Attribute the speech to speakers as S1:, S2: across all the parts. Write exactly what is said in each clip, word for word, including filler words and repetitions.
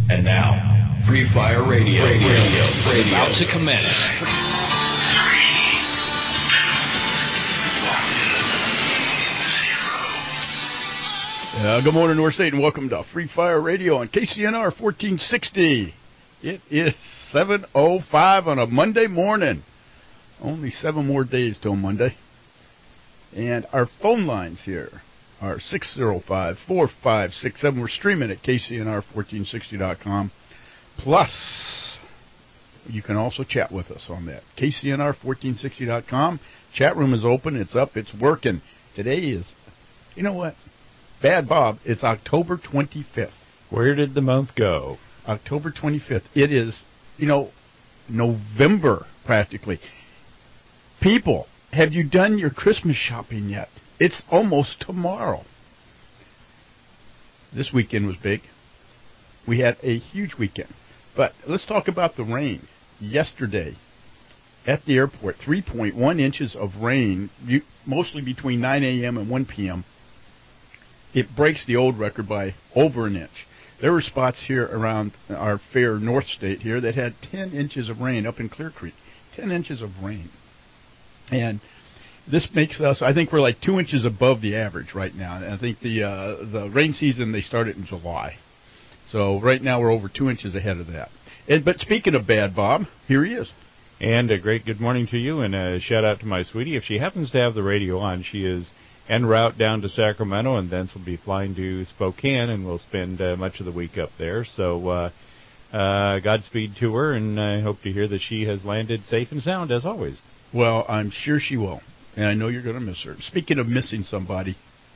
S1: And now, Free Fire Radio, radio, radio, radio is about to commence.
S2: Uh, good morning, North State, and welcome to Free Fire Radio on K C N R fourteen sixty. It is seven oh five on a Monday morning. Only seven more days till Monday. And our phone lines here are six oh five, four five six seven. We're streaming at K C N R fourteen sixty dot com. Plus, you can also chat with us on that. K C N R fourteen sixty dot com. Chat room is open. It's up. It's working. Today is, you know what? Bad Bob, it's October twenty-fifth.
S3: Where did the month go?
S2: October twenty-fifth. It is, you know, November practically. People, have you done your Christmas shopping yet? It's almost tomorrow. This weekend was big. We had a huge weekend. But let's talk about the rain. Yesterday, at the airport, three point one inches of rain, mostly between nine a.m. and one p.m. It breaks the old record by over an inch. There were spots here around our fair North State here that had ten inches of rain up in Clear Creek. ten inches of rain. And this makes us, I think we're like two inches above the average right now. And I think the uh, the rain season, they started in July. So right now we're over two inches ahead of that. And, but speaking of bad, Bob, here he is.
S3: And a great good morning to you, and a shout out to my sweetie. If she happens to have the radio on, she is en route down to Sacramento, and thence we'll be flying to Spokane, and we'll spend uh, much of the week up there. So uh, uh, Godspeed to her, and I hope to hear that she has landed safe and sound, as always.
S2: Well, I'm sure she will, and I know you're going to miss her. Speaking of missing somebody,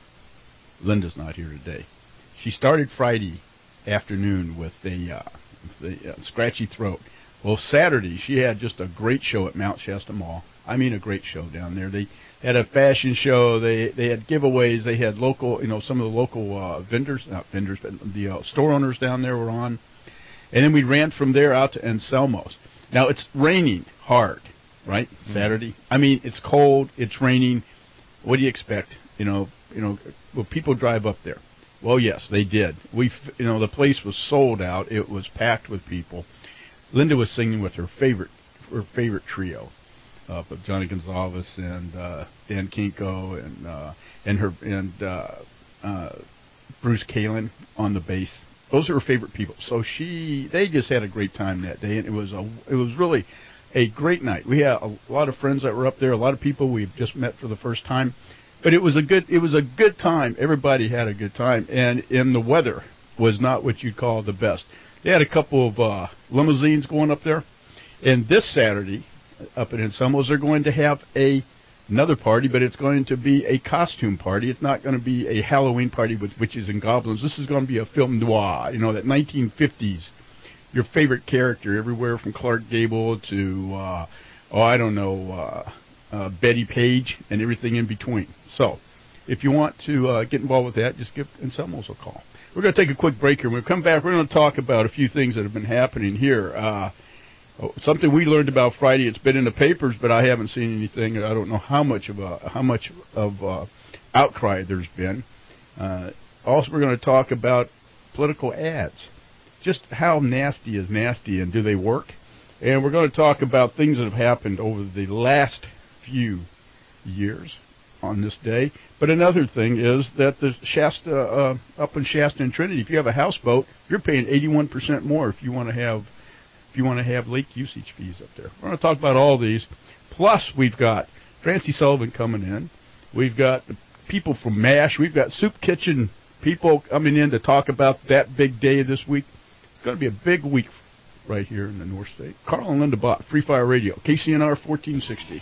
S2: Linda's not here today. She started Friday afternoon with a, uh, with a uh, scratchy throat. Well, Saturday, she had just a great show at Mount Shasta Mall. I mean, a great show down there. They had a fashion show. They they had giveaways. They had local, you know, some of the local uh, vendors, not vendors, but the uh, store owners down there were on. And then we ran from there out to Anselmo's. Now, it's raining hard, right, mm-hmm. Saturday? I mean, it's cold. It's raining. What do you expect? You know, you know, will people drive up there? Well, yes, they did. We, you know, the place was sold out. It was packed with people. Linda was singing with her favorite her favorite trio uh, of Johnny Gonzalez and uh, Dan Kinko and uh, and her and uh, uh, Bruce Kalin on the bass. Those are her favorite people. So she they just had a great time that day, and it was a it was really a great night. We had a lot of friends that were up there, a lot of people we've just met for the first time, but it was a good it was a good time. Everybody had a good time, and and the weather was not what you'd call the best. They had a couple of uh, limousines going up there. And this Saturday, up at Anselmo's, they're going to have a another party, but it's going to be a costume party. It's not going to be a Halloween party with witches and goblins. This is going to be a film noir, you know, that nineteen fifties, your favorite character, everywhere from Clark Gable to, uh, oh, I don't know, uh, uh, Betty Page and everything in between. So if you want to uh, get involved with that, just give Anselmo's a call. We're going to take a quick break here. When we come back, we're going to talk about a few things that have been happening here. Uh, something we learned about Friday. It's been in the papers, but I haven't seen anything. I don't know how much of a, how much of uh, outcry there's been. Uh, also, we're going to talk about political ads. Just how nasty is nasty, and do they work? And we're going to talk about things that have happened over the last few years on this day. But another thing is that the Shasta, uh, up in Shasta and Trinity, if you have a houseboat, you're paying eighty-one percent more if you want to have, if you want to have lake usage fees up there. We're going to talk about all these. Plus, we've got Francie Sullivan coming in. We've got the people from MASH. We've got Soup Kitchen people coming in to talk about that big day this week. It's going to be a big week right here in the North State. Carl and Linda Bott, Free Fire Radio, K C N R fourteen sixty.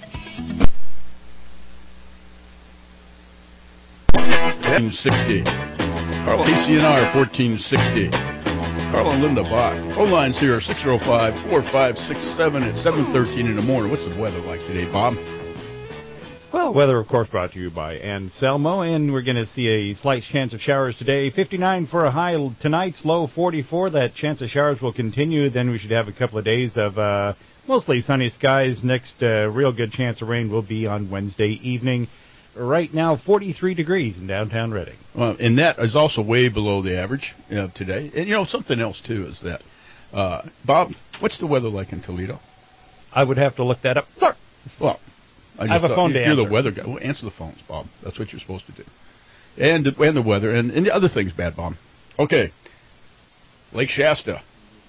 S2: fourteen sixty. Carl, K C N R fourteen sixty. Carl and Linda Bach. Phone lines here are six oh five, four five six seven at seven thirteen in the morning. What's the weather like today, Bob?
S3: Well, weather, of course, brought to you by Anselmo, and we're going to see a slight chance of showers today. fifty-nine for a high. Tonight's low forty-four. That chance of showers will continue. Then we should have a couple of days of uh, mostly sunny skies. Next uh, real good chance of rain will be on Wednesday evening. right now forty-three degrees in downtown Reading.
S2: Well, and that is also way below the average uh, today. And, you know, something else, too, is that, uh, Bob, what's the weather like in Toledo?
S3: I would have to look that up. Sir.
S2: Well, I, just
S3: I have a
S2: thought,
S3: phone to
S2: You're
S3: answer.
S2: the weather guy. Well, answer the phones, Bob. That's what you're supposed to do. And, and the weather and, and the other things, bad, Bob. Okay. Lake Shasta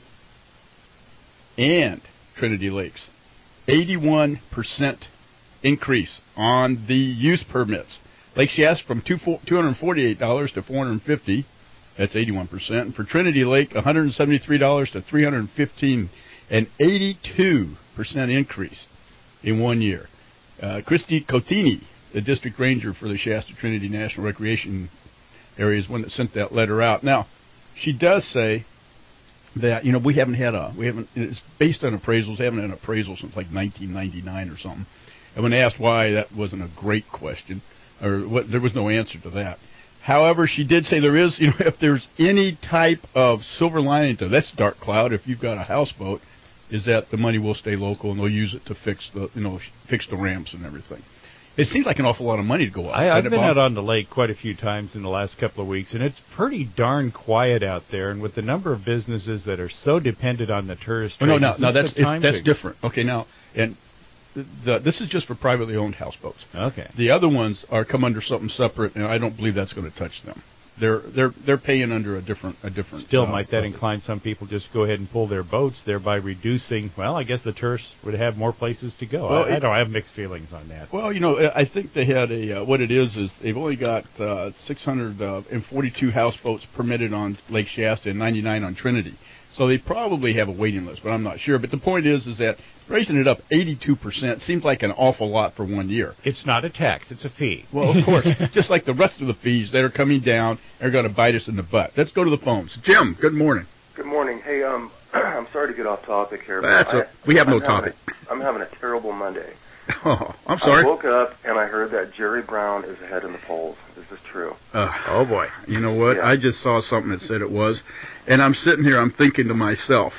S2: and Trinity Lakes. eighty-one percent increase on the use permits. Lake Shasta from two hundred forty-eight dollars to four hundred fifty dollars. That's eighty-one percent. And for Trinity Lake, one hundred seventy-three dollars to three hundred fifteen dollars. An eighty-two percent increase in one year. Uh, Christy Cotini, the district ranger for the Shasta Trinity National Recreation Area, is one that sent that letter out. Now, she does say that, you know, we haven't had a, we haven't, it's based on appraisals, haven't had an appraisal since like nineteen ninety-nine or something. And when asked why, that wasn't a great question, or what, there was no answer to that. However, she did say there is, you know, if there's any type of silver lining to this dark cloud, if you've got a houseboat, is that the money will stay local and they'll use it to fix the, you know, fix the ramps and everything. It seems like an awful lot of money to go out.
S3: I, I've been out on the lake quite a few times in the last couple of weeks, and it's pretty darn quiet out there. And with the number of businesses that are so dependent on the tourist trade,
S2: oh, no, no, no, that's
S3: it's,
S2: that's different. Okay, now, and the, this is just for privately owned houseboats.
S3: Okay.
S2: The other ones are come under something separate, and I don't believe that's going to touch them. They're they're they're paying under a different a different.
S3: Still,
S2: uh,
S3: might that
S2: budget.
S3: incline some people just to go ahead and pull their boats, thereby reducing? Well, I guess the tourists would have more places to go.
S2: Well,
S3: I,
S2: it,
S3: I don't have mixed feelings on that.
S2: Well, you know, I think they had a uh, what it is is they've only got uh, six hundred forty-two houseboats permitted on Lake Shasta and ninety-nine on Trinity. So they probably have a waiting list, but I'm not sure. But the point is, is that raising it up eighty-two percent seems like an awful lot for one year.
S3: It's not a tax; it's a fee.
S2: Well, of course, just like the rest of the fees that are coming down are going to bite us in the butt. Let's go to the phones. Jim, good morning.
S4: Good morning. Hey, um, I'm sorry to get off topic here. But
S2: That's
S4: I,
S2: a, we have
S4: I'm
S2: no topic.
S4: A, I'm having a terrible Monday.
S2: Oh, I'm sorry.
S4: I woke up and I heard that Jerry Brown is ahead in the polls. Is this true?
S2: Uh, oh, boy. You know what?
S4: Yeah.
S2: I just saw something that said it was, and I'm sitting here, I'm thinking to myself,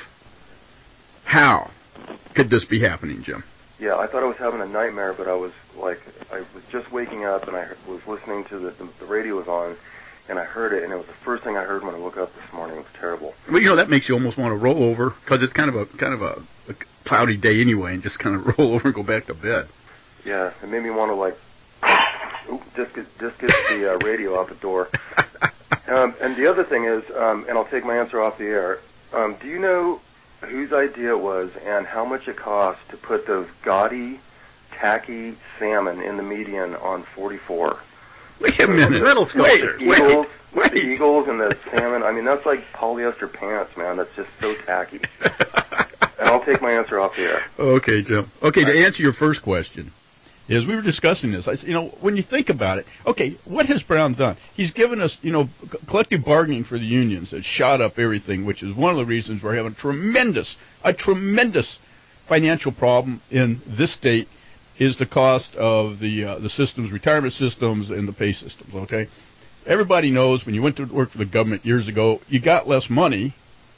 S2: how could this be happening, Jim?
S4: Yeah, I thought I was having a nightmare, but I was like, I was just waking up and I was listening to the, the, the radio was on, and I heard it, and it was the first thing I heard when I woke up this morning. It was terrible.
S2: Well, you know, that makes you almost want to roll over, because it's kind of a kind of a, a cloudy day anyway, and just kind of roll over and go back to bed.
S4: Yeah, it made me want to, like, oop, just get, just get the uh, radio out the door. Um, and the other thing is, um, and I'll take my answer off the air, um, do you know whose idea it was and how much it cost to put those gaudy, tacky salmon in the median on forty-four?
S2: Wait a minute.
S5: Little sculptures.
S4: The eagles,
S2: wait,
S4: the
S2: wait.
S4: eagles and the salmon, I mean, that's like polyester pants, man. That's just so tacky. And I'll take my answer off the air.
S2: Okay, Jim. Okay, to answer your first question, is we were discussing this. I, you know, when you think about it, okay, what has Brown done? He's given us, you know, c- collective bargaining for the unions has shot up everything, which is one of the reasons we're having tremendous, a tremendous financial problem in this state is the cost of the uh, the systems, retirement systems, and the pay systems, okay? Everybody knows when you went to work for the government years ago, you got less money,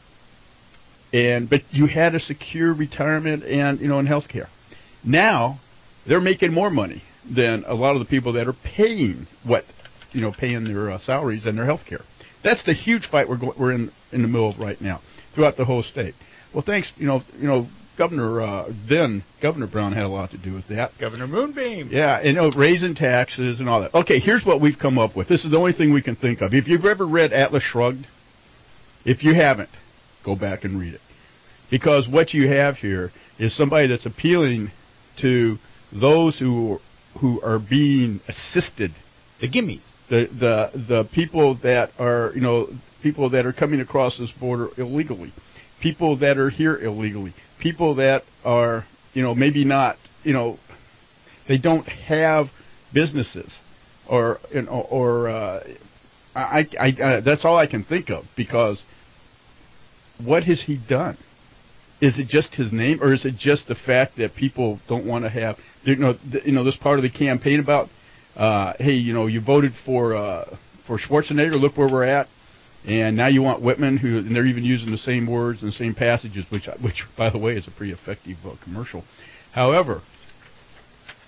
S2: and but you had a secure retirement and, you know, and health care. Now, they're making more money than a lot of the people that are paying what, you know, paying their uh, salaries and their health care. That's the huge fight we're go- we're in in the middle of right now throughout the whole state. Well, thanks, you know, you know, Governor uh, then Governor Brown had a lot to do with that.
S3: Governor Moonbeam.
S2: Yeah, and you know, raising taxes and all that. Okay, here's what we've come up with. This is the only thing we can think of. If you've ever read Atlas Shrugged, if you haven't, go back and read it, because what you have here is somebody that's appealing to those who who are being assisted,
S3: The gimmies.
S2: the the the people that are, you know, people that are coming across this border illegally, people that are here illegally, people that are, you know, maybe not, you know, they don't have businesses, or you know, or uh, I, I, I that's all I can think of, because what has he done? Is it just his name, or is it just the fact that people don't want to have, you know, th- you know, this part of the campaign about, uh, hey, you know, you voted for uh, for Schwarzenegger, look where we're at, and now you want Whitman, who, and they're even using the same words and the same passages, which, which by the way, is a pretty effective uh, commercial. However,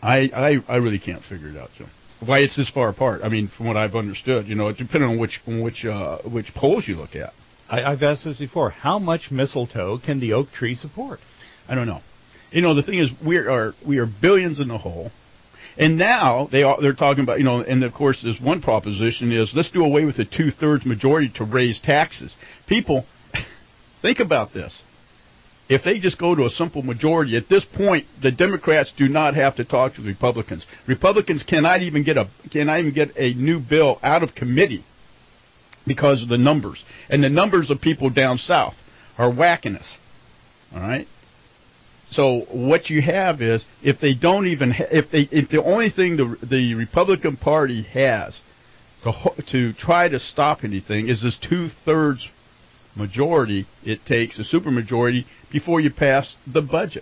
S2: I, I, I really can't figure it out, Jim. Why it's this far apart. I mean, from what I've understood, you know, it depending on which on which uh, which polls you look at.
S3: I, I've asked this before. How much mistletoe can the oak tree support?
S2: I don't know. You know, the thing is, we are we are billions in the hole, and now they are, they're talking about, you know, and of course, there's one proposition is let's do away with the two thirds majority to raise taxes. People, think about this. If they just go to a simple majority, at this point, the Democrats do not have to talk to the Republicans. Republicans cannot even get a cannot even get a new bill out of committee because of the numbers, and the numbers of people down south are whacking us. All right. So what you have is if they don't even ha- if they if the only thing the the Republican Party has to ho- to try to stop anything is this two thirds majority it takes, a supermajority, before you pass the budget.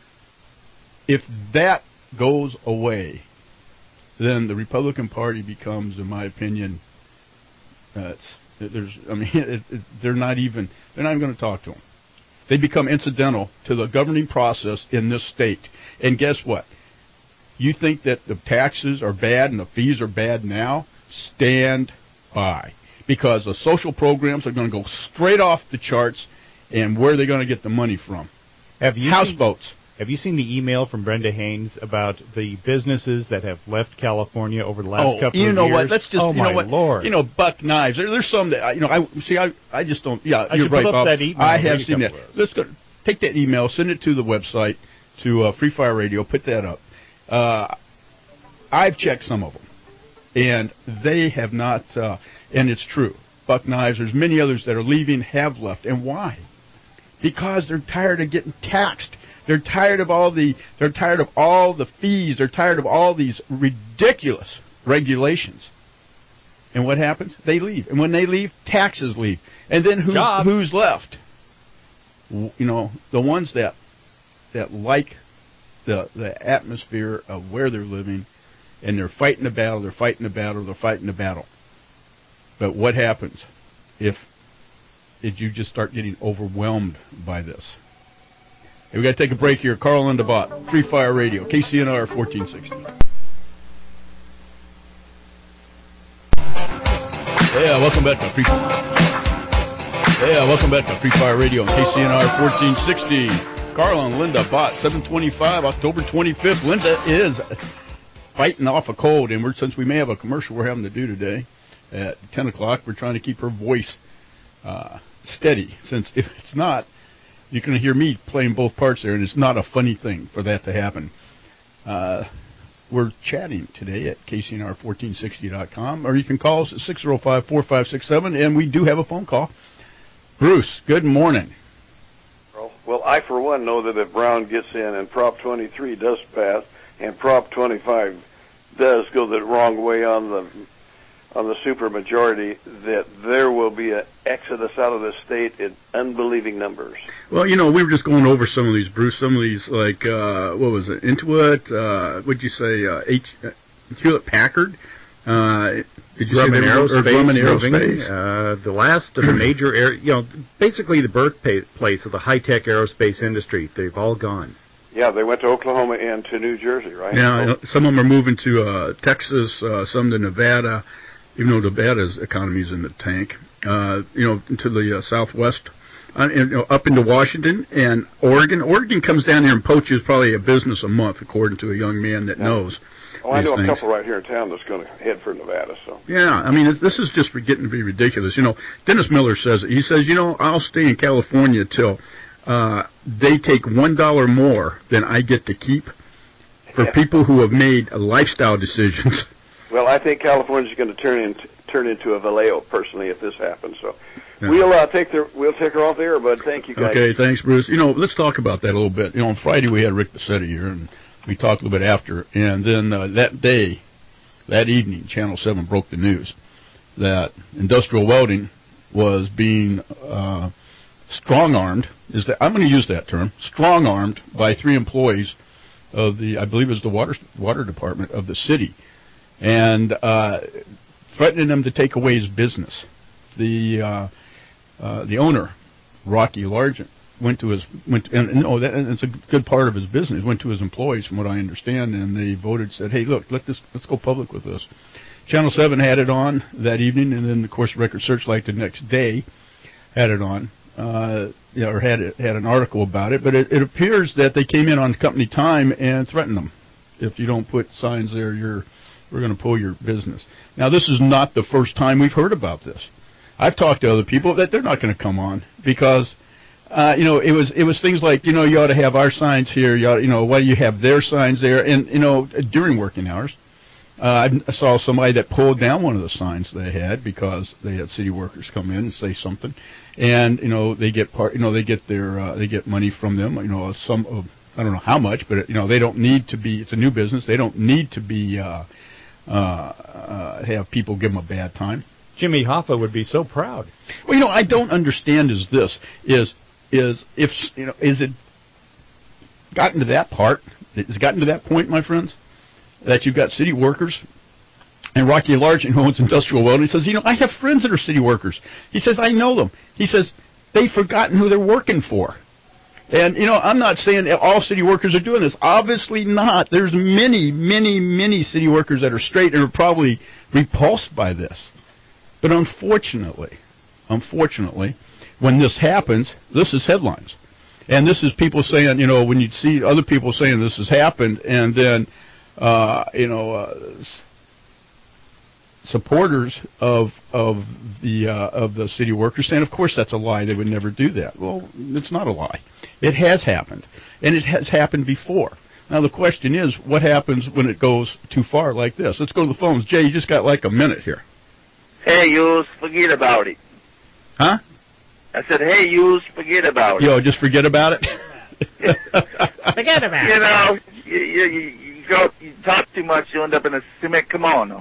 S2: If that goes away, then the Republican Party becomes, in my opinion, uh, it's, there's, I mean, it, it, they're not even they're not even going to talk to them. They become incidental to the governing process in this state. And guess what? You think that the taxes are bad and the fees are bad now? Stand by. Because the social programs are going to go straight off the charts, and where are they going to get the money from?
S3: Have you
S2: Houseboats.
S3: Seen, have you seen the email from Brenda Haynes about the businesses that have left California over the last
S2: oh,
S3: couple
S2: you
S3: of
S2: know
S3: years?
S2: What? Let's just,
S3: oh,
S2: you
S3: my
S2: know what?
S3: Lord.
S2: You know, Buck Knives. There, there's some that, I- you know, I see, I, I just don't, yeah,
S3: I
S2: you're
S3: should
S2: right,
S3: pull up
S2: Bob.
S3: that email
S2: I
S3: and
S2: have
S3: read a
S2: seen that.
S3: couple of those.
S2: Let's go, take that email, send it to the website, to uh, Free Fire Radio, put that up. Uh, I've checked some of them, and they have not, uh, and it's true. Buck Knives, there's many others that are leaving, have left. And why? Because they're tired of getting taxed. They're tired of all the they're tired of all the fees. They're tired of all these ridiculous regulations. And what happens? They leave. And when they leave, taxes leave. And then who's, who's left? You know, the ones that that like the the atmosphere of where they're living, and they're fighting the battle, they're fighting the battle, they're fighting the battle. But what happens if, if you just start getting overwhelmed by this? Hey, we got to take a break here. Carl Lindebott, Free Fire Radio, K C N R fourteen sixty. Yeah, welcome back to Free Fire. Yeah, welcome back to Free Fire Radio on K C N R fourteen sixty. Carl and Linda Bott, seven twenty-five, October twenty-fifth. Linda is fighting off a cold, and we're, since we may have a commercial we're having to do today at ten o'clock, we're trying to keep her voice uh, steady, since if it's not, you're going to hear me playing both parts there, and it's not a funny thing for that to happen. Uh, we're chatting today at K C N R fourteen sixty dot com, or you can call us at six oh five, four five six seven, and we do have a phone call. Bruce, good morning.
S5: Well, I, for one, know that if Brown gets in and Prop twenty-three does pass and Prop twenty-five does go the wrong way on the on the supermajority, that there will be an exodus out of the state in unbelieving numbers.
S2: Well, you know, we were just going over some of these, Bruce, some of these, like, uh, what was it, Intuit, uh, what'd you say, uh, H, uh, Hewlett-Packard? Uh, did you
S3: Grumman
S2: say
S3: Aerospace,
S2: Grumman
S3: moving,
S2: Aerospace?
S3: Uh, the last of the major, air, you know, basically the birthplace of the high-tech aerospace industry. They've all gone.
S5: Yeah, they went to Oklahoma and to New Jersey, right?
S2: Yeah, so, some of them are moving to uh, Texas, uh, some to Nevada, even though Nevada's economy is in the tank. Uh, you know, to the uh, southwest, uh, and, you know, up into Washington and Oregon. Oregon comes down here and poaches probably a business a month, according to a young man that
S5: yeah.
S2: knows.
S5: Oh, I know
S2: things.
S5: a couple right here in town that's going to head for Nevada. So
S2: yeah, I mean, it's, this is just getting to be ridiculous. You know, Dennis Miller says it. He says, you know, I'll stay in California till uh, they take one dollar more than I get to keep for
S5: yeah.
S2: people who have made lifestyle decisions.
S5: Well, I think California's going to turn into turn into a Vallejo personally if this happens. So
S2: yeah.
S5: we'll uh, take the we'll take her off the air, bud. Thank you, guys.
S2: Okay, thanks, Bruce. You know, let's talk about that a little bit. You know, on Friday we had Rick Bassetti here, and we talked a little bit after, and then uh, that day, that evening, Channel seven broke the news that industrial welding was being uh, strong-armed. Is that I'm going to use that term, strong-armed by three employees of the, I believe it was the water water department of the city, and uh, threatening them to take away his business. The uh, uh, the owner, Rocky Largent, went to his went to, and, and oh, that, and it's a good part of his business. Went to his employees, from what I understand, and they voted, said, "Hey, look, let this let's go public with this." Channel seven had it on that evening, and then of course Record Searchlight the next day had it on, uh, you know, or had it, had an article about it. But it, it appears that they came in on company time and threatened them. If you don't put signs there, you're we're going to pull your business. Now, this is not the first time we've heard about this. I've talked to other people that they're not going to come on because, uh, you know, it was it was things like, you know, you ought to have our signs here. You ought, you know, why do you have their signs there? And, you know, during working hours. Uh, I saw somebody that pulled down one of the signs they had because they had city workers come in and say something, and you know they get part, you know they get their uh, they get money from them, you know some of I don't know how much, but you know they don't need to be. It's a new business. They don't need to be uh, uh, uh, have people give them a bad time.
S3: Jimmy Hoffa would be so proud.
S2: Well, you know I don't understand is this is is if you know is it gotten to that part? It's gotten to that point, my friends, that you've got city workers, and Rocky Largent, who owns Industrial Welding, says, you know, I have friends that are city workers. He says, I know them. He says, they've forgotten who they're working for. And, you know, I'm not saying that all city workers are doing this. Obviously not. There's many, many, many city workers that are straight and are probably repulsed by this. But unfortunately, unfortunately, when this happens, this is headlines. And this is people saying, you know, when you see other people saying this has happened, and then Uh, you know, uh, supporters of of the uh, of the city workers saying, of course, that's a lie. They would never do that. Well, it's not a lie. It has happened, and it has happened before. Now the question is, what happens when it goes too far like this? Let's go to the phones. Jay, you just got like a minute here.
S6: Hey, you forget about it.
S2: Huh?
S6: I said, hey, you forget about it.
S2: Yo, just forget about it.
S3: Forget about it.
S6: You know, you, you, you Go, you talk too much, you end up in a cement kimono.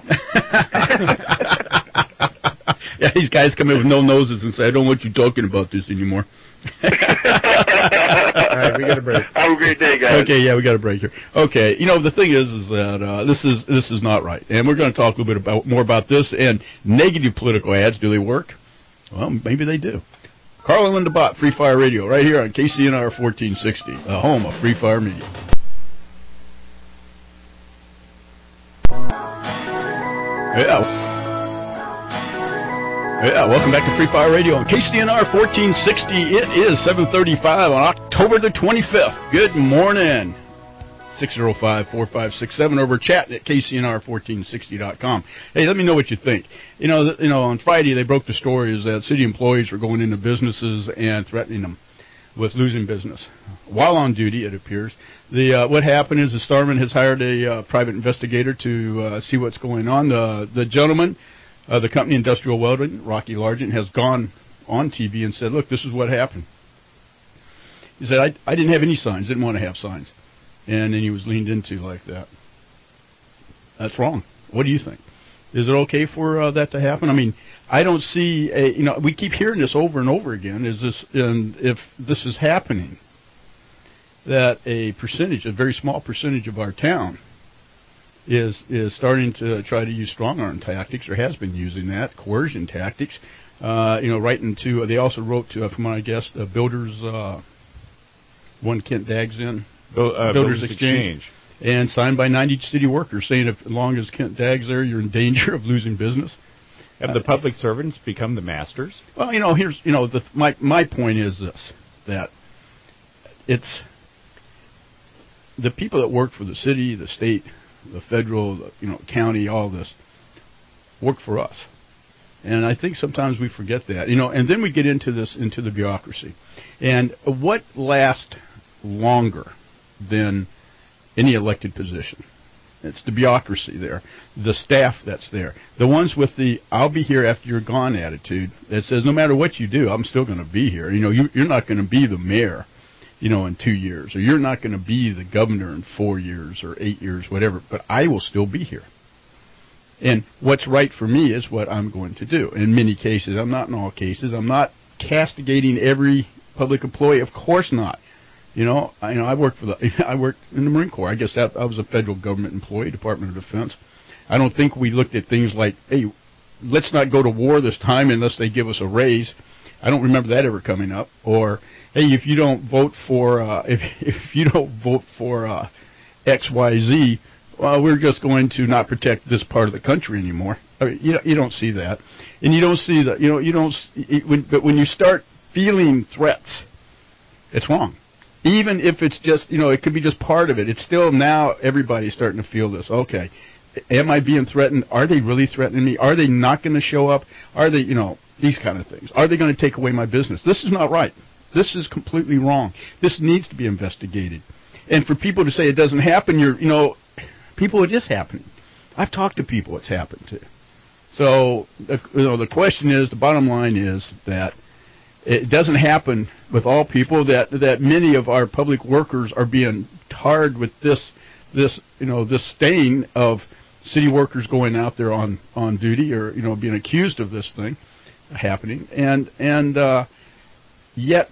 S2: Yeah, these guys come in with no noses and say, I don't want you talking about this anymore.
S3: All right, we got a break.
S6: Have a great day, guys.
S2: Okay, yeah, we got a break here. Okay, you know, the thing is is that uh, this is this is not right. And we're going to talk a little bit about more about this and negative political ads. Do they work? Well, maybe they do. Carl and Linda Bott, Free Fire Radio, right here on K C N R fourteen sixty, the home of Free Fire Media. Yeah. Yeah, welcome back to Free Fire Radio on K C N R fourteen sixty. It is seven thirty-five on October the twenty-fifth. Good morning. six oh five, four five six seven over chat at K C N R fourteen sixty dot com. Hey, let me know what you think. You know, th- you know, on Friday they broke the story is that city employees were going into businesses and threatening them with losing business while on duty, it appears. The uh, what happened is the Starman has hired a uh, private investigator to uh, see what's going on. The the gentleman, uh, the company Industrial Welding, Rocky Largent, has gone on T V and said, look, this is what happened. He said, I, I didn't have any signs, didn't want to have signs. And then he was leaned into like that. That's wrong. What do you think? Is it okay for uh, that to happen? I mean, I don't see a, you know, we keep hearing this over and over again. Is this, and if this is happening, that a percentage, a very small percentage of our town is is starting to try to use strong arm tactics, or has been using that, coercion tactics. Uh, you know, right into, they also wrote to, uh, from what I guess, the Builders, uh, one Kent Daggs in,
S3: Bill, uh,
S2: Builders,
S3: Builders
S2: Exchange.
S3: Exchange.
S2: And signed by ninety city workers saying if, as long as Kent Daggs there, you're in danger of losing business.
S3: Have the public servants become the masters?
S2: Well, you know, here's, you know, the, my my point is this, that it's the people that work for the city, the state, the federal, the, you know, county, all this, work for us. And I think sometimes we forget that, you know, and then we get into this, into the bureaucracy. And what lasts longer than any elected position? It's the bureaucracy there, the staff that's there, the ones with the "I'll be here after you're gone" attitude that says no matter what you do, I'm still going to be here. You know, you, you're not going to be the mayor, you know, in two years, or you're not going to be the governor in four years or eight years, whatever. But I will still be here, and what's right for me is what I'm going to do. In many cases, I'm not in all cases. I'm not castigating every public employee. Of course not. You know, I, you know, I worked for the, I worked in the Marine Corps. I guess that I was a federal government employee, Department of Defense. I don't think we looked at things like, hey, let's not go to war this time unless they give us a raise. I don't remember that ever coming up. Or, hey, if you don't vote for uh, if if you don't vote for uh, X Y Z, well, we're just going to not protect this part of the country anymore. I mean, you you don't see that, and you don't see that. You know, you don't. It, when, but when you start feeling threats, it's wrong. Even if it's just, you know, it could be just part of it. It's still now everybody's starting to feel this. Okay, am I being threatened? Are they really threatening me? Are they not going to show up? Are they, you know, these kind of things? Are they going to take away my business? This is not right. This is completely wrong. This needs to be investigated. And for people to say it doesn't happen, you're, you know, people, it is happening. I've talked to people it's happened to. So, you know, the question is, the bottom line is that it doesn't happen with all people, that that many of our public workers are being tarred with this, this you know, this stain of city workers going out there on, on duty, or, you know, being accused of this thing happening. And, and uh, yet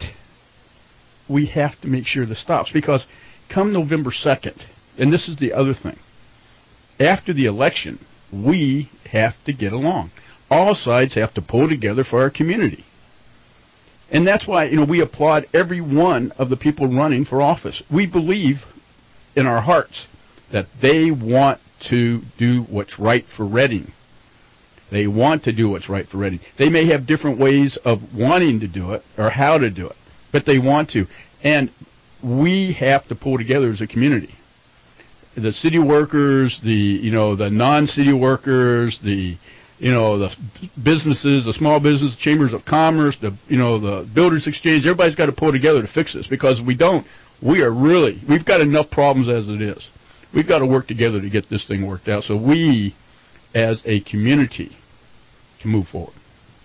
S2: we have to make sure this stops, because come November second, and this is the other thing, after the election, we have to get along. All sides have to pull together for our community. And that's why, you know, we applaud every one of the people running for office. We believe in our hearts that they want to do what's right for Reading. They want to do what's right for Reading. They may have different ways of wanting to do it or how to do it, but they want to. And we have to pull together as a community. The city workers, the, you know, the non-city workers, the, you know, the businesses, the small business, chambers of commerce, the, you know, the builders exchange, everybody's got to pull together to fix this, because if we don't, we are really, we've got enough problems as it is. We've got to work together to get this thing worked out so we, as a community, can move forward.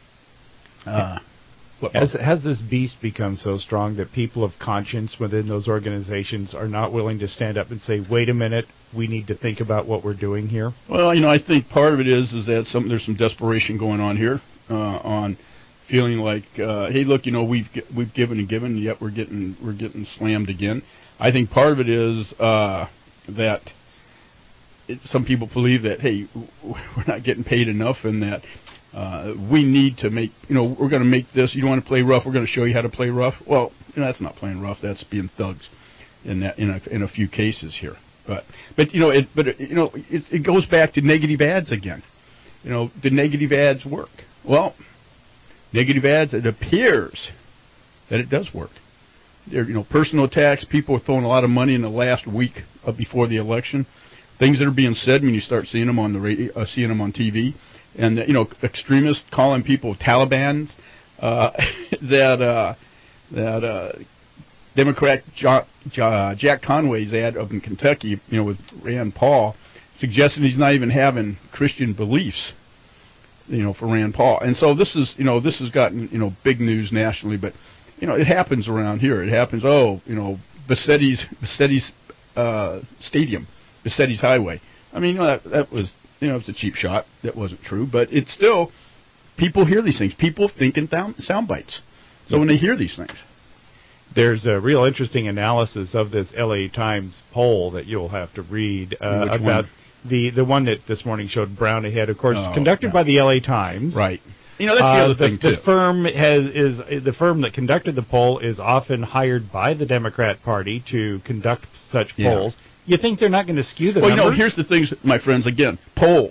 S2: Uh,
S3: Has, has this beast become so strong that people of conscience within those organizations are not willing to stand up and say, wait a minute, we need to think about what we're doing here?
S2: Well, you know, I think part of it is is that some, there's some desperation going on here uh, on feeling like, uh, hey, look, you know, we've we've given and given, yet we're getting we're getting slammed again. I think part of it is uh, that it, some people believe that, hey, we're not getting paid enough, and that Uh, we need to make, you know, we're going to make this, you don't want to play rough, we're going to show you how to play rough. Well, you know, that's not playing rough, that's being thugs in that, in a, in a few cases here. But, but you know, it, but, it, you know, it, it goes back to negative ads again. You know, do negative ads work? Well, negative ads, it appears that it does work. There, you know, personal attacks, people are throwing a lot of money in the last week uh, before the election. Things that are being said when you start seeing them on the radio, uh, seeing them on T V. And, you know, extremists calling people Taliban, uh, that uh, that uh, Democrat jo- jo- Jack Conway's ad up in Kentucky, you know, with Rand Paul, suggesting he's not even having Christian beliefs, you know, for Rand Paul. And so this is, you know, this has gotten, you know, big news nationally, but, you know, it happens around here. It happens, oh, you know, Bassetti's, Bassetti's uh, Stadium, Bassetti's Highway. I mean, you know, that, that was... You know, it's a cheap shot. That wasn't true. But it's still, people hear these things. People think in sound, sound bites. So when they hear these things.
S3: There's a real interesting analysis of this L A Times poll that you'll have to read uh, about
S2: one?
S3: the the one that this morning showed Brown ahead, of course,
S2: oh,
S3: conducted
S2: yeah.
S3: by the L A Times.
S2: Right. You know, that's the
S3: uh,
S2: other
S3: the,
S2: thing,
S3: the
S2: too.
S3: firm has is the firm that conducted the poll is often hired by the Democrat Party to conduct such
S2: Yeah.
S3: polls. You think they're not going to skew the
S2: well,
S3: numbers?
S2: Well, you know, here's the things, my friends, again, polls.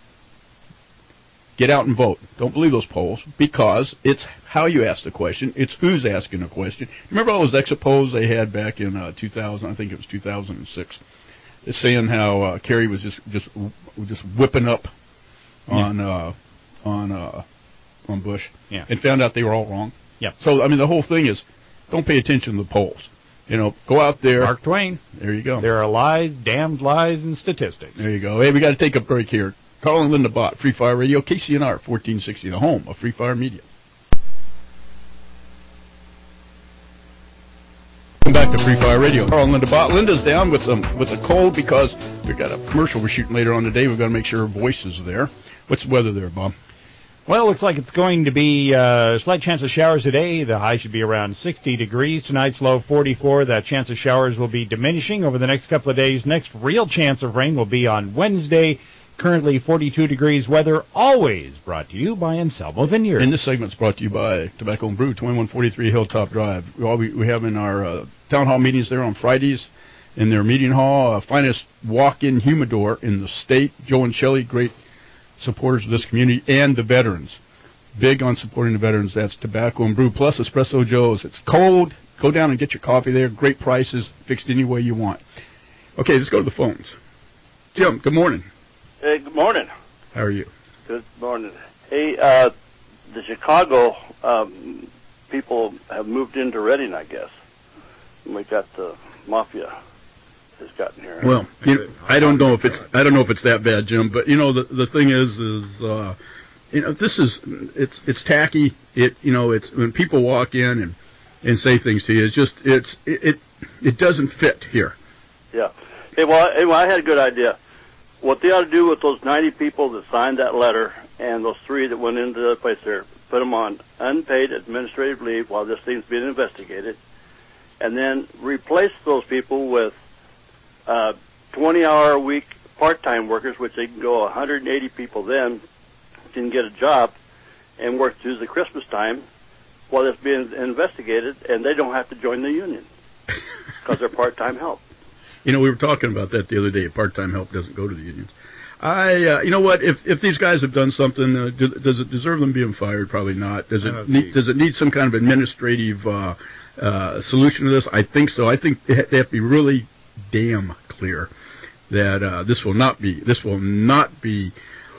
S2: Get out and vote. Don't believe those polls, because it's how you ask the question. It's who's asking the question. Remember all those exit polls they had back in uh, two thousand? I think it was two thousand six. It's saying how uh, Kerry was just just just whipping up on yeah. uh, on uh, on Bush,
S3: yeah.
S2: and found out they were all wrong.
S3: Yeah.
S2: So I mean, the whole thing is, don't pay attention to the polls. You know, go out there.
S3: Mark Twain.
S2: There you go.
S3: There are lies, damned lies, and statistics.
S2: There you go. Hey, we got to take a break here. Carl and Linda Bott, Free Fire Radio, K C N R, fourteen sixty, the home of Free Fire Media. Welcome back to Free Fire Radio. Carl and Linda Bott. Linda's down with um, with a cold because we've got a commercial we're shooting later on today. We've got to make sure her voice is there. What's the weather there, Bob?
S3: Well, it looks like it's going to be uh, a slight chance of showers today. The high should be around sixty degrees. Tonight's low forty-four. That chance of showers will be diminishing over the next couple of days. Next real chance of rain will be on Wednesday. currently forty-two degrees weather, always brought to you by Anselmo Vineyard.
S2: And this segment's brought to you by Tobacco and Brew, twenty-one forty-three Hilltop Drive. All we, we have in our uh, town hall meetings there on Fridays in their meeting hall, uh, finest walk-in humidor in the state. Joe and Shelley, great supporters of this community, and the veterans. Big on supporting the veterans. That's Tobacco and Brew, plus Espresso Joe's. It's cold. Go down and get your coffee there. Great prices, fixed any way you want. Okay, let's go to the phones. Jim, good morning.
S7: Hey, good morning.
S2: How are you?
S7: Good morning. Hey, uh, the Chicago um, people have moved into Reading, I guess. And we got the mafia has gotten here.
S2: Well, you know, I don't know if it's I don't know if it's that bad, Jim. But you know, the the thing is, is uh, you know, this is it's it's tacky. It you know, it's when people walk in and, and say things to you, it's just it's it it, it doesn't fit here.
S7: Yeah. Hey, well, anyway, I had a good idea. What they ought to do with those ninety people that signed that letter and those three that went into the place there, put them on unpaid administrative leave while this thing's being investigated, and then replace those people with uh, twenty-hour-a-week part-time workers, which they can go one hundred eighty people then can get a job and work through the Christmas time while it's being investigated, and they don't have to join the union because they're part-time help.
S2: You know, we were talking about that the other day. Part-time help doesn't go to the unions. I, uh, you know what? If if these guys have done something, uh, do, does it deserve them being fired? Probably not. Does it need, does it need some kind of administrative uh, uh, solution to this? I think so. I think they have to be really damn clear that uh, this will not be this will not be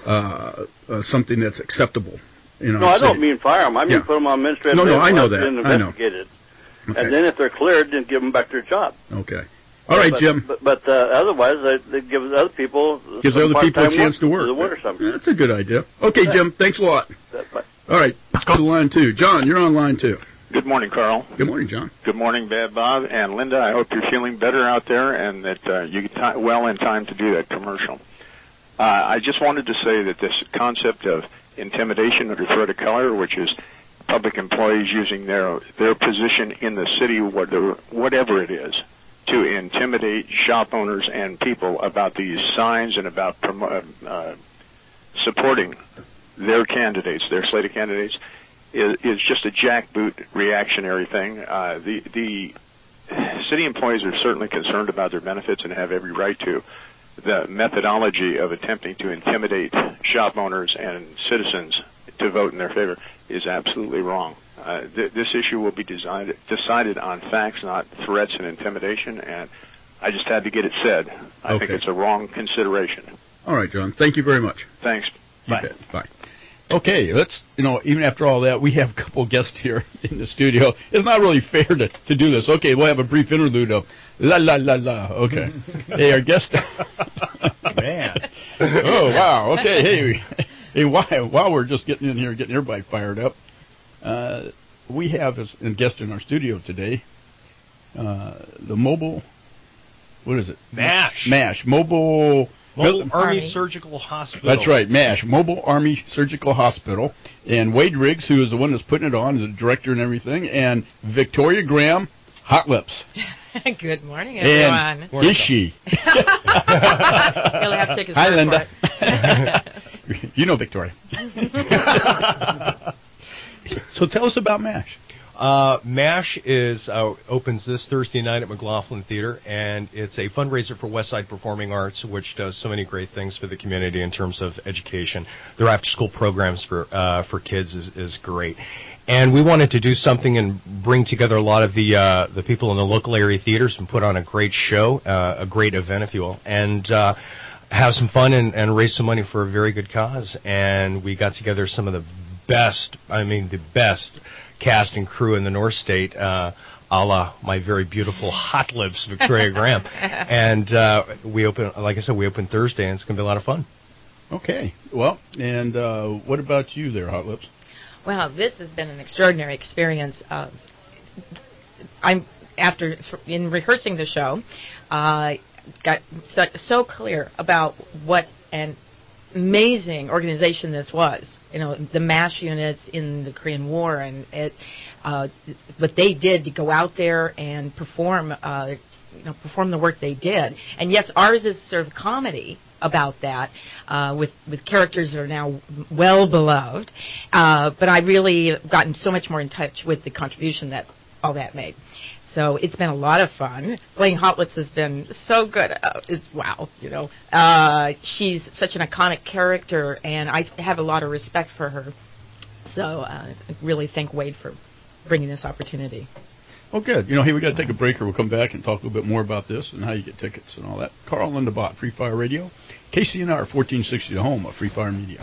S2: uh, uh, something that's acceptable. You know,
S7: no, I don't mean fire them. I mean
S2: yeah.
S7: put them on administrative.
S2: No, no, I know that.
S7: And
S2: I know.
S7: Okay. And then if they're cleared, then give them back their job.
S2: Okay. All right,
S7: but,
S2: Jim.
S7: But, but uh, otherwise, they, they give other people
S2: gives other people a chance to work.
S7: To work or something.
S2: Yeah, that's a good idea. Okay, Jim. Thanks a lot.
S7: Bye.
S2: All right, let's go to line two. John, you're on line two.
S8: Good morning, Carl.
S2: Good morning, John.
S8: Good morning, Bad Bob and Linda. I hope you're feeling better out there and that uh, you get t- well in time to do that commercial. Uh, I just wanted to say that this concept of intimidation under threat of color, which is public employees using their their position in the city, whatever, whatever it is, to intimidate shop owners and people about these signs and about promo- uh, supporting their candidates, their slate of candidates, is, is just a jackboot reactionary thing. Uh, the, the city employees are certainly concerned about their benefits and have every right to. The methodology of attempting to intimidate shop owners and citizens to vote in their favor is absolutely wrong. Uh, th- this issue will be decided, decided on facts, not threats and intimidation, and I just had to get it said. I
S2: okay.
S8: think it's a wrong consideration.
S2: All right, John. Thank you very much.
S8: Thanks.
S2: You
S8: Bye.
S2: bet. Bye. Okay, let's, you know, even after all that, we have a couple guests here in the studio. It's not really fair to, to do this. Okay, we'll have a brief interlude of la, la, la, la. Okay. Hey, our guest.
S3: Man.
S2: Oh, wow. Okay, hey, hey, while, while we're just getting in here, getting everybody fired up, uh, we have as a guest in our studio today, uh, the mobile, what is it?
S9: MASH.
S2: MASH, Mobile...
S9: Mobile
S2: Mil-
S9: Army,
S2: Army
S9: Surgical Hospital.
S2: That's right, MASH, Mobile Army Surgical Hospital. And Wade Riggs, who is the one that's putting it on, is the director and everything. And Victoria Graham, Hot Lips.
S10: Good morning, everyone.
S2: And is she?
S10: You'll have to take his
S2: Hi,
S10: word
S2: Linda.
S10: for it.
S2: You know Victoria. So tell us about MASH.
S9: Uh, MASH is uh, opens this Thursday night at McLaughlin Theater, and it's a fundraiser for Westside Performing Arts, which does so many great things for the community in terms of education. Their after-school programs for uh, for kids is, is great. And we wanted to do something and bring together a lot of the uh, the people in the local area theaters and put on a great show, uh, a great event, if you will, and uh, have some fun and, and raise some money for a very good cause. And we got together some of the best, I mean the best, cast and crew in the North State, uh, a la my very beautiful Hot Lips, Victoria Graham. And uh, we open, like I said, we open Thursday, and it's going to be a lot of fun.
S2: Okay. Well, and uh, what about you there, Hot Lips?
S10: Well, this has been an extraordinary experience. Uh, I'm after in rehearsing the show, uh, got so, so clear about what an amazing organization this was. You know, the MASH units in the Korean War, and it, uh, what they did to go out there and perform uh, you know, perform the work they did. And yes, ours is sort of comedy about that, uh, with with characters that are now well beloved. Uh, but I really gotten so much more in touch with the contribution that all that made. So it's been a lot of fun. Playing Hotlitz has been so good. Uh, it's wow, you know. Uh, she's such an iconic character, and I have a lot of respect for her. So uh, I really thank Wade for bringing this opportunity.
S2: Oh, good. You know, hey, we got to take a break, or we'll come back and talk a little bit more about this and how you get tickets and all that. Carl Linda Bott, Free Fire Radio, K C N R fourteen sixty, the home of Free Fire Media.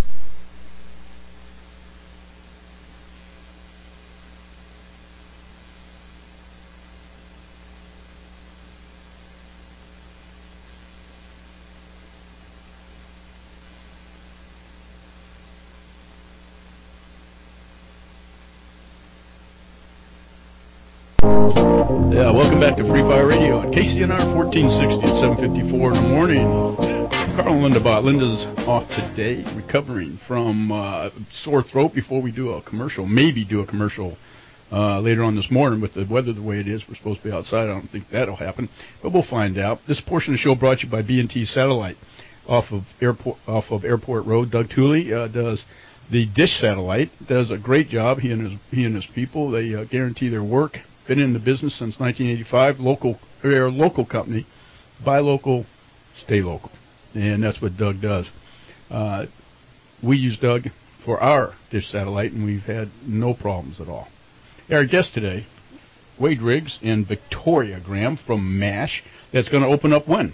S2: Yeah, welcome back to Free Fire Radio at K C N R fourteen sixty at seven fifty-four in the morning. Carl and Linda Bott. Linda's off today, recovering from uh, sore throat before we do a commercial. Maybe do a commercial uh, later on this morning with the weather the way it is. We're supposed to be outside. I don't think that'll happen, but we'll find out. This portion of the show brought to you by B and T Satellite off of Airport off of Airport Road. Doug Tooley uh, does the Dish Satellite. Does a great job. He and his he and his people. They uh, guarantee their work. Been in the business since nineteen eighty-five. Local, they're a local company. Buy local, stay local, and that's what Doug does. Uh, we use Doug for our Dish Satellite, and we've had no problems at all. Our guest today, Wade Riggs and Victoria Graham from MASH. That's going to open up when?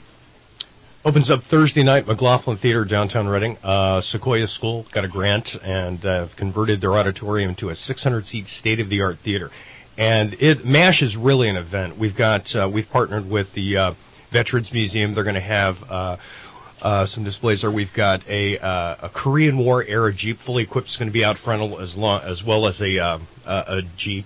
S9: Opens up Thursday night, McLaughlin Theater, downtown Reading. Uh, Sequoia School got a grant and uh, converted their auditorium into a six hundred seat state-of-the-art theater. And it, MASH is really an event. We've got uh, we've partnered with the uh, Veterans Museum. They're going to have uh, uh, some displays there. We've got a, uh, a Korean War era Jeep, fully equipped. It's going to be out front as, long, as well as a uh, a Jeep.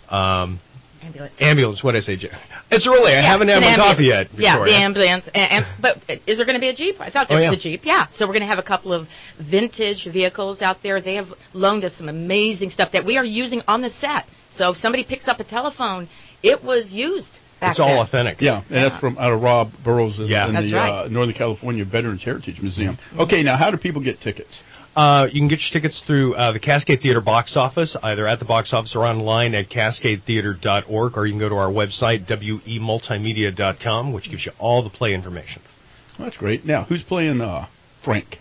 S9: Um,
S10: ambulance.
S9: Ambulance. What did I say? It's early. I
S10: yeah,
S9: haven't had my
S10: ambulance.
S9: coffee yet. Victoria.
S10: Yeah, the ambulance. And, and, but is there going to be a Jeep? I thought there
S9: oh,
S10: was
S9: yeah.
S10: a Jeep. Yeah. So we're going to have a couple of vintage vehicles out there. They have loaned us some amazing stuff that we are using on the set. So if somebody picks up a telephone, it was used back
S9: It's all
S10: then.
S9: authentic.
S2: Yeah, and
S10: yeah.
S2: that's from out of Rob Burrows in,
S9: yeah.
S2: in
S10: that's
S2: the
S10: right.
S2: uh, Northern California Veterans Heritage Museum. Mm-hmm. Okay, now how do people get tickets?
S9: Uh, you can get your tickets through uh, the Cascade Theater box office, either at the box office or online at cascade theater dot org, or you can go to our website, w e multimedia dot com, which gives you all the play information.
S2: Well, that's great. Now, who's playing uh, Frank?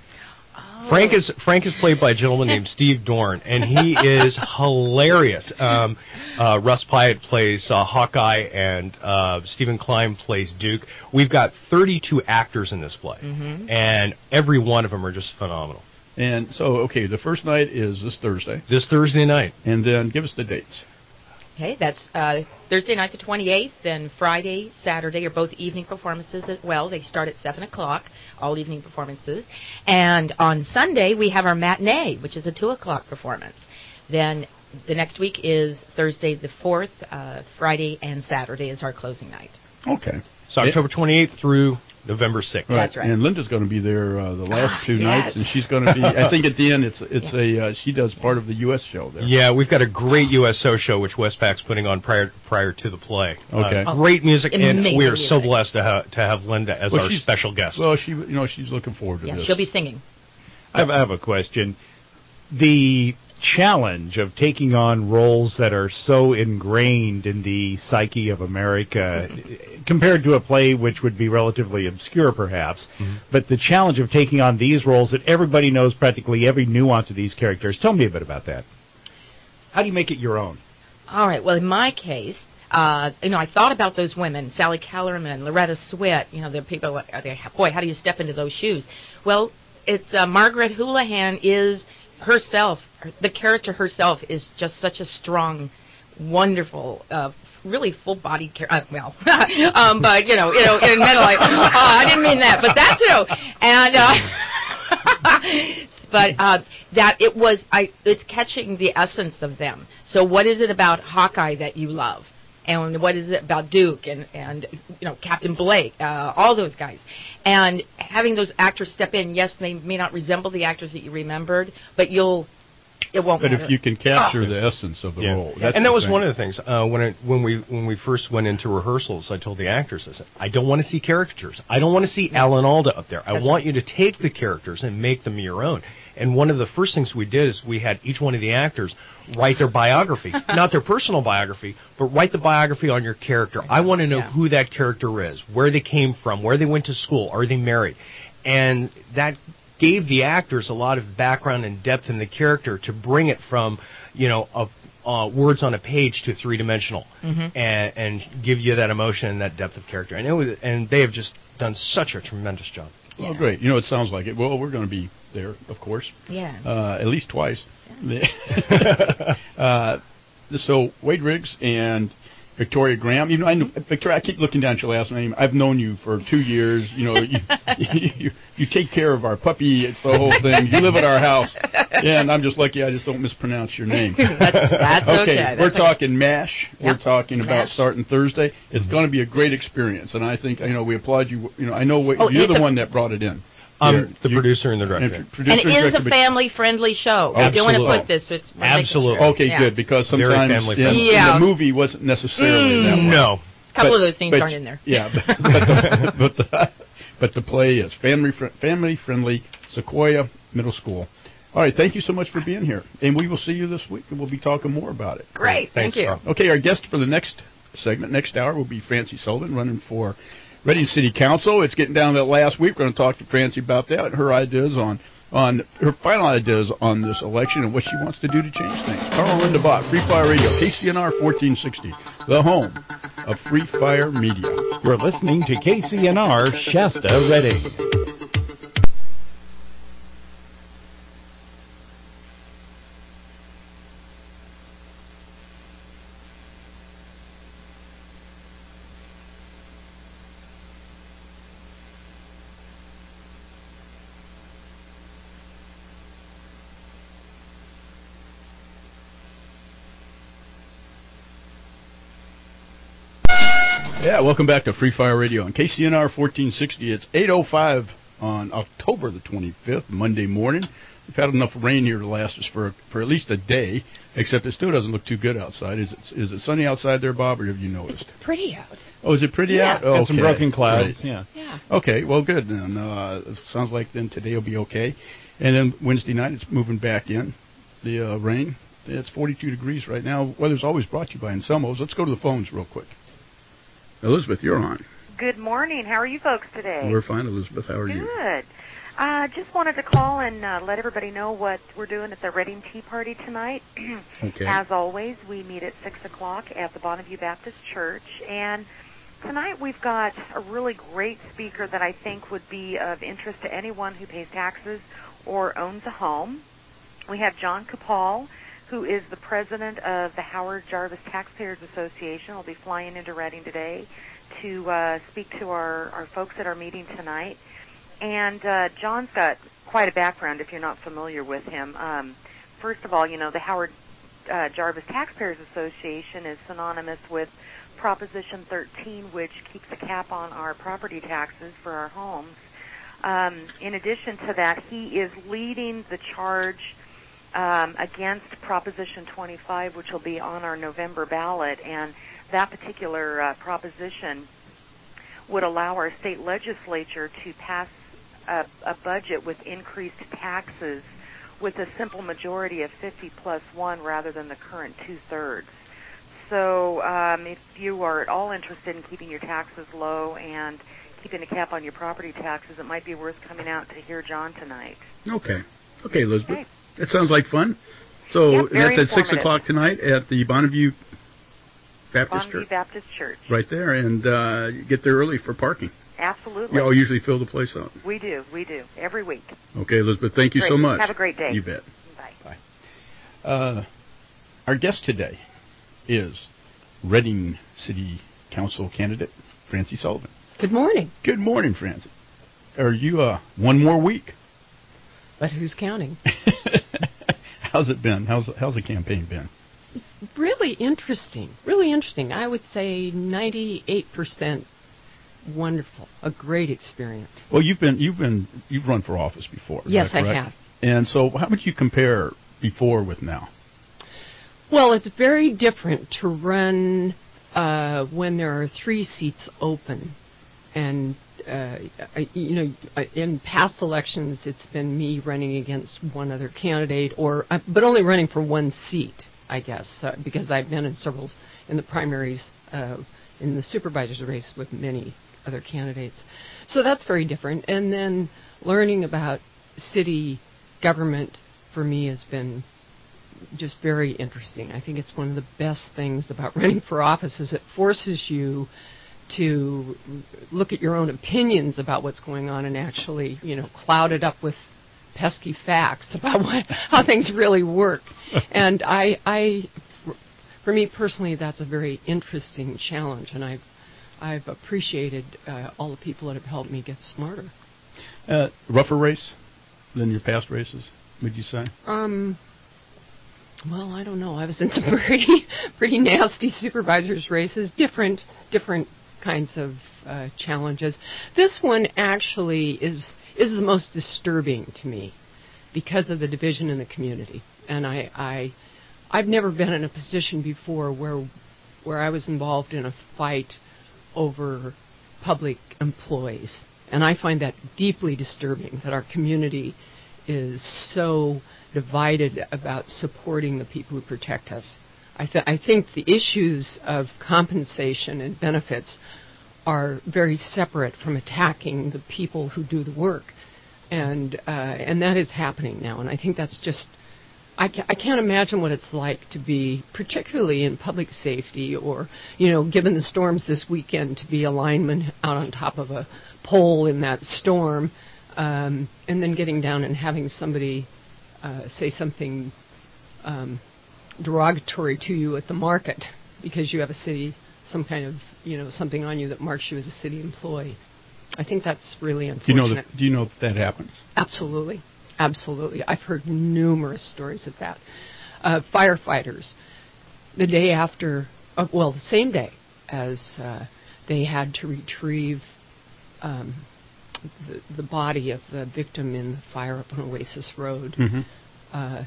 S9: Frank is Frank is played by a gentleman named Steve Dorn, and he is hilarious. Um, uh, Russ Pyatt plays uh, Hawkeye, and uh, Stephen Klein plays Duke. We've got thirty-two actors in this play,
S10: mm-hmm.
S9: and every one of them are just phenomenal.
S2: And so, okay, the first night is this Thursday.
S9: This Thursday night.
S2: And then give us the dates.
S10: Okay, that's uh, Thursday night the twenty-eighth, and Friday, Saturday are both evening performances as well. They start at seven o'clock, all evening performances. And on Sunday, we have our matinee, which is a two o'clock performance. Then the next week is Thursday the fourth, uh, Friday and Saturday is our closing night.
S2: Okay.
S9: So October twenty-eighth through November sixth.
S2: Right.
S10: That's right.
S2: And Linda's going to be there uh, the last
S10: ah,
S2: two
S10: yes.
S2: nights, and she's going to be. I think at the end, it's it's
S10: yeah.
S2: a uh, she does part of the U S show there.
S9: Yeah, we've got a great U S O show which Westpac's putting on prior prior to the play.
S2: Okay.
S9: Uh, great music,
S10: Amazing
S9: and we are
S10: music.
S9: so blessed to have to have Linda as
S2: well,
S9: our special guest.
S2: Well, she you know she's looking forward to
S10: Yeah,
S2: this.
S10: she'll be singing.
S3: I have, I have a question. The challenge of taking on roles that are so ingrained in the psyche of America compared to a play which would be relatively obscure perhaps, mm-hmm. but the challenge of taking on these roles that everybody knows practically every nuance of these characters. Tell me a bit about that. How do you make it your own?
S10: All right, well, in my case, uh, you know, I thought about those women, Sally Kellerman, Loretta Swit, you know, the people, are they, boy, how do you step into those shoes? Well, it's uh, Margaret Houlihan is herself, the character herself is just such a strong, wonderful, uh, really full-bodied character. Uh, well, um, but you know, you know, in mental life, oh, I didn't mean that, but that too. And uh, but uh, that it was, I, it's catching the essence of them. So, what is it about Hawkeye that you love? And what is it about Duke and, and you know, Captain Blake, uh, all those guys. And having those actors step in, yes, they may not resemble the actors that you remembered, but you'll It won't
S2: But
S10: matter.
S2: if you can capture
S10: Oh.
S2: the essence of the
S9: Yeah.
S2: role, that's
S9: and that
S2: the
S9: was
S2: thing.
S9: one of the things uh, when it, when we when we first went into rehearsals. I told the actors, I said, I don't want to see caricatures. I don't want to see Alan Alda up there. I
S10: That's
S9: want
S10: right.
S9: you to take the characters and make them your own. And one of the first things we did is we had each one of the actors write their biography, not their personal biography, but write the biography on your character. I want to know
S10: Yeah.
S9: who that character is, where they came from, where they went to school, are they married, and that gave the actors a lot of background and depth in the character to bring it from, you know, a, uh, words on a page to three dimensional,
S10: Mhm.
S9: and, and give you that emotion and that depth of character. And it was, and they have just done such a tremendous job.
S2: Well, great. You know, it sounds like it. Well, we're going to be there, of course.
S10: Yeah.
S2: Uh, at least twice. uh, so Wade Riggs and Victoria Graham. You know, I know, Victoria, I keep looking down at your last name. I've known you for two years. You know, you, you you take care of our puppy. It's the whole thing. You live at our house, and I'm just lucky I just don't mispronounce your name.
S10: That's, that's okay.
S2: okay.
S10: That's
S2: We're
S10: okay.
S2: talking MASH.
S10: Yep.
S2: We're talking about
S10: MASH.
S2: starting Thursday. It's going to be a great experience, and I think you know we applaud you. You know, I know what,
S10: Oh,
S2: you're
S10: it's
S2: the
S10: a-
S2: one that brought it in.
S9: I'm
S2: You're-
S9: the
S2: you-
S9: producer and the director.
S2: and producer
S10: And it is
S2: director,
S10: a
S2: but-
S10: family-friendly show. I do want to
S9: Absolutely.
S10: put this. So it's we're making
S9: Absolutely.
S10: sure.
S2: Okay,
S10: Yeah.
S2: good, because
S9: Very
S2: sometimes
S9: family
S2: in,
S9: friendly.
S2: in
S10: Yeah.
S2: the movie wasn't necessarily
S10: Mm,
S2: that way.
S9: No.
S10: A couple
S2: But-
S10: of those things
S2: but-
S10: aren't in there.
S2: Yeah, but, but, the, but, the, but the play is family fr- family friendly. Sequoia Middle School. All right, thank you so much for being here, and we will see you this week, and we'll be talking more about it.
S10: Great.
S9: Thanks,
S10: Thank you.
S9: Carl.
S2: Okay, our guest for the next segment, next hour, will be Francie Sullivan, running for Reading City Council. It's getting down to that last week. We're going to talk to Francie about that and her ideas on on her final ideas on this election and what she wants to do to change things. Carl and Linda Bott, Free Fire Radio, K C N R fourteen sixty, the home of Free Fire Media.
S3: You're listening to K C N R Shasta Reading.
S2: Yeah, welcome back to Free Fire Radio on K C N R fourteen sixty. It's eight oh five on October the twenty-fifth, Monday morning. We've had enough rain here to last us for for at least a day, except it still doesn't look too good outside. Is it, is it sunny outside there, Bob, or have you noticed?
S10: Pretty out.
S2: Oh, is it pretty
S10: Yeah.
S2: out? Oh,
S3: Got some
S2: okay.
S3: broken clouds.
S2: Great.
S3: Yeah.
S10: Yeah.
S2: Okay, well, good then. Uh, it sounds like then today will be okay. And then Wednesday night, it's moving back in, the uh, rain. It's forty-two degrees right now. Weather's always brought to you by Anselmo's. Let's go to the phones real quick. Elizabeth, you're on.
S11: Good morning. How are you folks today?
S2: We're fine, Elizabeth. How are you?
S11: Good. Uh, just wanted to call and uh, let everybody know what we're doing at the Reading Tea Party tonight.
S2: Okay.
S11: As always, we meet at six o'clock at the Bonneview Baptist Church. And tonight we've got a really great speaker that I think would be of interest to anyone who pays taxes or owns a home. We have John Capal, who is the president of the Howard Jarvis Taxpayers Association. Will be flying into Reading today to uh, speak to our, our folks at our meeting tonight. And uh, John's got quite a background if you're not familiar with him. Um, first of all, you know, the Howard uh, Jarvis Taxpayers Association is synonymous with Proposition thirteen, which keeps a cap on our property taxes for our homes. Um, in addition to that, he is leading the charge Um, against Proposition twenty-five, which will be on our November ballot, and that particular uh, proposition would allow our state legislature to pass a, a budget with increased taxes with a simple majority of fifty plus one rather than the current two-thirds. So um, if you are at all interested in keeping your taxes low and keeping a cap on your property taxes, it might be worth coming out to hear John tonight.
S2: Okay. Okay, Elizabeth.
S11: Okay.
S2: That sounds like fun. So
S11: Yep, very
S2: that's at six
S11: informative.
S2: o'clock tonight at the Bonneview Baptist
S11: Bonneview
S2: Church.
S11: Baptist Church.
S2: Right there, and uh, you get there early for parking.
S11: Absolutely.
S2: You all usually fill the place up.
S11: We do, we do, every week.
S2: Okay, Elizabeth, thank you
S11: Great.
S2: so much.
S11: Have a great day.
S2: You bet.
S11: Bye.
S2: Bye. Uh, our guest today is Reading City Council candidate Francie Sullivan.
S12: Good morning.
S2: Good morning, Francie. Are you uh, one more week?
S12: But who's counting?
S2: How's it been? How's how's the campaign been?
S12: Really interesting. Really interesting. I would say ninety-eight percent wonderful. A great experience.
S2: Well, you've been you've been you've run for office before. is
S12: Yes,
S2: that
S12: I
S2: correct?
S12: have.
S2: And so, how would you compare before with now?
S12: Well, it's very different to run uh, when there are three seats open. And, uh, I, you know, in past elections, it's been me running against one other candidate, or uh, but only running for one seat, I guess, uh, because I've been in several, in the primaries, uh, in the supervisor's race with many other candidates. So that's very different. And then learning about city government for me has been just very interesting. I think it's one of the best things about running for office is it forces you to look at your own opinions about what's going on and actually, you know, cloud it up with pesky facts about what, how things really work. And I, I, for me personally, that's a very interesting challenge, and I've, I've appreciated uh, all the people that have helped me get smarter.
S2: Uh, rougher race than your past races, would you say?
S12: Um. Well, I don't know. I was in some pretty, pretty nasty supervisors races, different, different kinds of uh, challenges. This one actually is is the most disturbing to me because of the division in the community. And I, I I've never been in a position before where where I was involved in a fight over public employees. And I find that deeply disturbing, that our community is so divided about supporting the people who protect us. I, th- I think the issues of compensation and benefits are very separate from attacking the people who do the work. And uh, and that is happening now. And I think that's just, I, ca- I can't imagine what it's like to be, particularly in public safety or, you know, given the storms this weekend, to be a lineman out on top of a pole in that storm, um, and then getting down and having somebody uh, say something um, derogatory to you at the market because you have a city, some kind of, you know, something on you that marks you as a city employee. I think that's really unfortunate.
S2: Do you know that, do you know that, that happens?
S12: Absolutely. Absolutely. I've heard numerous stories of that. Uh, firefighters, the day after, uh, well, the same day as uh, they had to retrieve um, the, the body of the victim in the fire up on Oasis Road,
S2: mm-hmm.
S12: uh,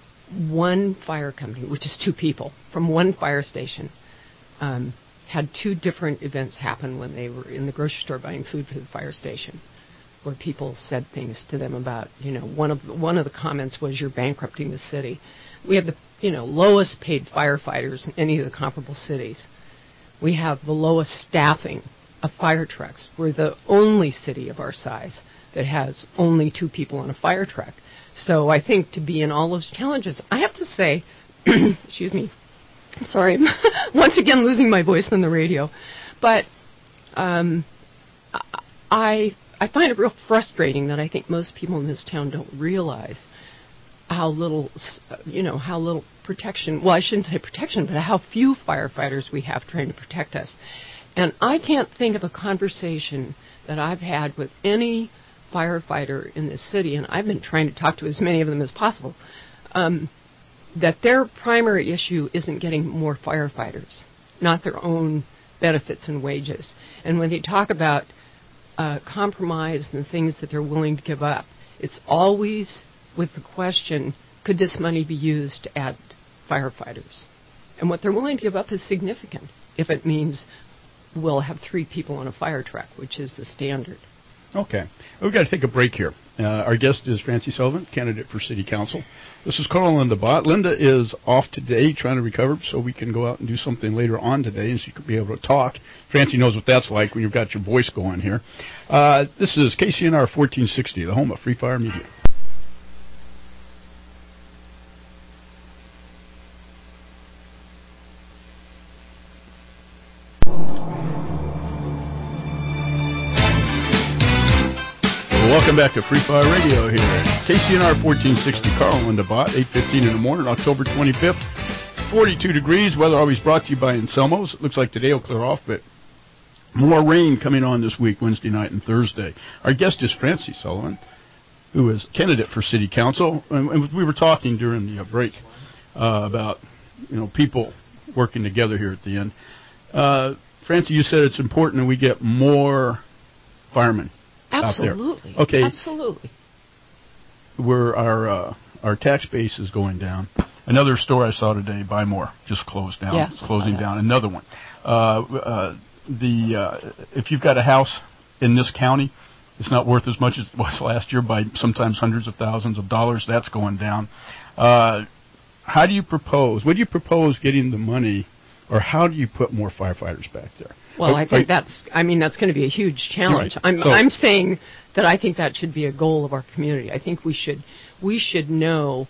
S12: one fire company, which is two people, from one fire station, um, had two different events happen when they were in the grocery store buying food for the fire station, where people said things to them about, you know, one of the, one of the comments was, "You're bankrupting the city." We have the, you know, lowest paid firefighters in any of the comparable cities. We have the lowest staffing of fire trucks. We're the only city of our size that has only two people on a fire truck. So I think to be in all those challenges, I have to say, excuse me, sorry, once again losing my voice on the radio, but um, I I find it real frustrating that I think most people in this town don't realize how little, you know, how little protection, well, I shouldn't say protection, but how few firefighters we have trying to protect us. And I can't think of a conversation that I've had with any firefighter in this city, and I've been trying to talk to as many of them as possible, um, that their primary issue isn't getting more firefighters, not their own benefits and wages. And when they talk about uh, compromise and the things that they're willing to give up, it's always with the question, could this money be used to add firefighters? And what they're willing to give up is significant, if it means we'll have three people on a fire truck, which is the standard.
S2: Okay. We've got to take a break here. Uh, our guest is Francie Sullivan, candidate for City Council. This is Carl and Linda Bott. Linda is off today trying to recover so we can go out and do something later on today and she could be able to talk. Francie knows what that's like when you've got your voice going here. Uh, this is K C N R fourteen sixty, the home of Free Fire Media. Welcome back to Free Fire Radio here at K C N R fourteen sixty. Carl and Linda Bott, eight fifteen in the morning, October twenty-fifth. forty-two degrees. Weather always brought to you by Anselmo's. It looks like today will clear off, but more rain coming on this week, Wednesday night and Thursday. Our guest is Francie Sullivan, who is candidate for City Council. And we were talking during the break uh, about, you know, people working together here at the end. Uh, Francie, you said it's important that we get more firemen.
S12: Absolutely.
S2: Okay.
S12: Absolutely.
S2: We're our uh, Our tax base is going down. Another store I saw today, Buy More, just closed down,
S12: yes,
S2: closing down. Another one. Uh, uh, the uh, if you've got a house in this county, it's not worth as much as it was last year by sometimes hundreds of thousands of dollars. That's going down. Uh, how do you propose? What do you propose getting the money, or how do you put more firefighters back there?
S12: Well,
S2: are,
S12: I think that's. I mean, that's going to be a huge challenge.
S2: Right.
S12: I'm.
S2: So,
S12: I'm saying that I think that should be a goal of our community. I think we should. We should know.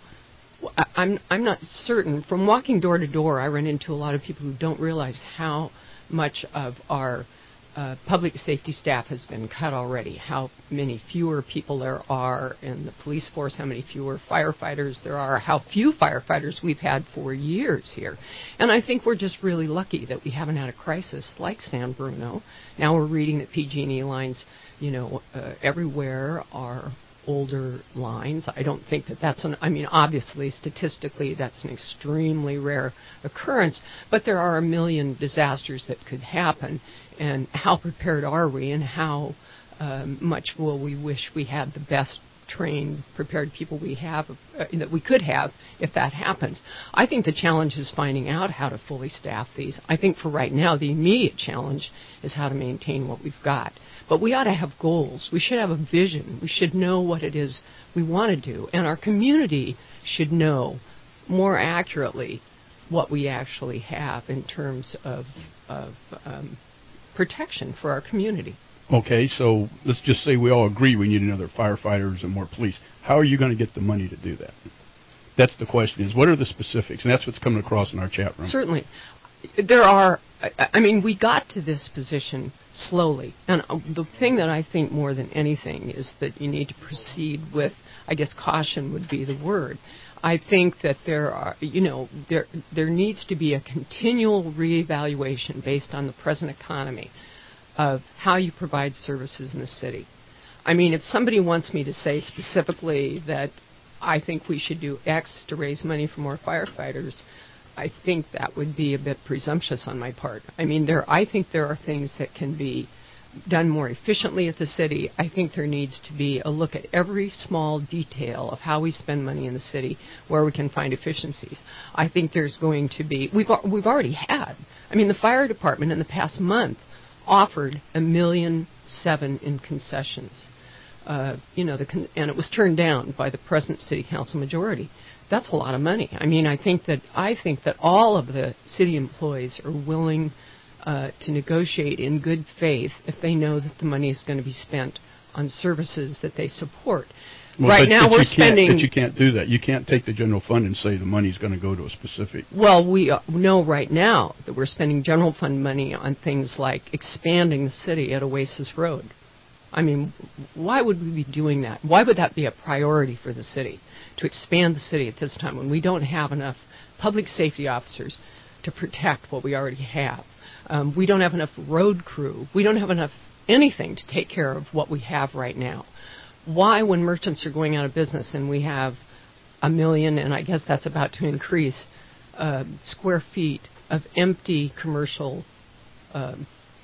S12: I'm. I'm not certain. From walking door to door, I run into a lot of people who don't realize how much of our Uh, public safety staff has been cut already, how many fewer people there are in the police force, how many fewer firefighters there are, how few firefighters we've had for years here. And I think we're just really lucky that we haven't had a crisis like San Bruno. Now we're reading that P G and E lines, you know, uh, everywhere are older lines. I don't think that that's an, I mean, obviously, statistically, that's an extremely rare occurrence, but there are a million disasters that could happen. And how prepared are we, and how um, much will we wish we had the best trained, prepared people we have, uh, that we could have if that happens. I think the challenge is finding out how to fully staff these. I think for right now, the immediate challenge is how to maintain what we've got. But we ought to have goals. We should have a vision. We should know what it is we want to do. And our community should know more accurately what we actually have in terms of, of um, protection for our community.
S2: Okay, so let's just say we all agree we need another firefighters and more police. How are you going to get the money to do that? That's the question, is what are the specifics? And that's what's coming across in our chat room.
S12: Certainly. There are, I mean, we got to this position slowly. And the thing that I think more than anything is that you need to proceed with, I guess caution would be the word. I think that there are, you know, there there needs to be a continual reevaluation based on the present economy of how you provide services in the city. I mean, if somebody wants me to say specifically that I think we should do X to raise money for more firefighters, I think that would be a bit presumptuous on my part. I mean, there I think there are things that can be done more efficiently at the city. I think there needs to be a look at every small detail of how we spend money in the city, where we can find efficiencies. I think there's going to be, we've we've already had, I mean, the fire department in the past month offered a million seven in concessions. Uh, you know, the con- and it was turned down by the present city council majority. That's a lot of money. I mean, I think that I think that all of the city employees are willing Uh, to negotiate in good faith if they know that the money is going to be spent on services that they support.
S2: Well,
S12: right
S2: but,
S12: now
S2: but
S12: we're
S2: you
S12: spending...
S2: But you can't do that. You can't take the general fund and say the money's going to go to a specific...
S12: Well, we know right now that we're spending general fund money on things like expanding the city at Oasis Road. I mean, why would we be doing that? Why would that be a priority for the city, to expand the city at this time when we don't have enough public safety officers to protect what we already have? Um, we don't have enough road crew. We don't have enough anything to take care of what we have right now. Why, when merchants are going out of business and we have a million, and I guess that's about to increase, uh, square feet of empty commercial uh,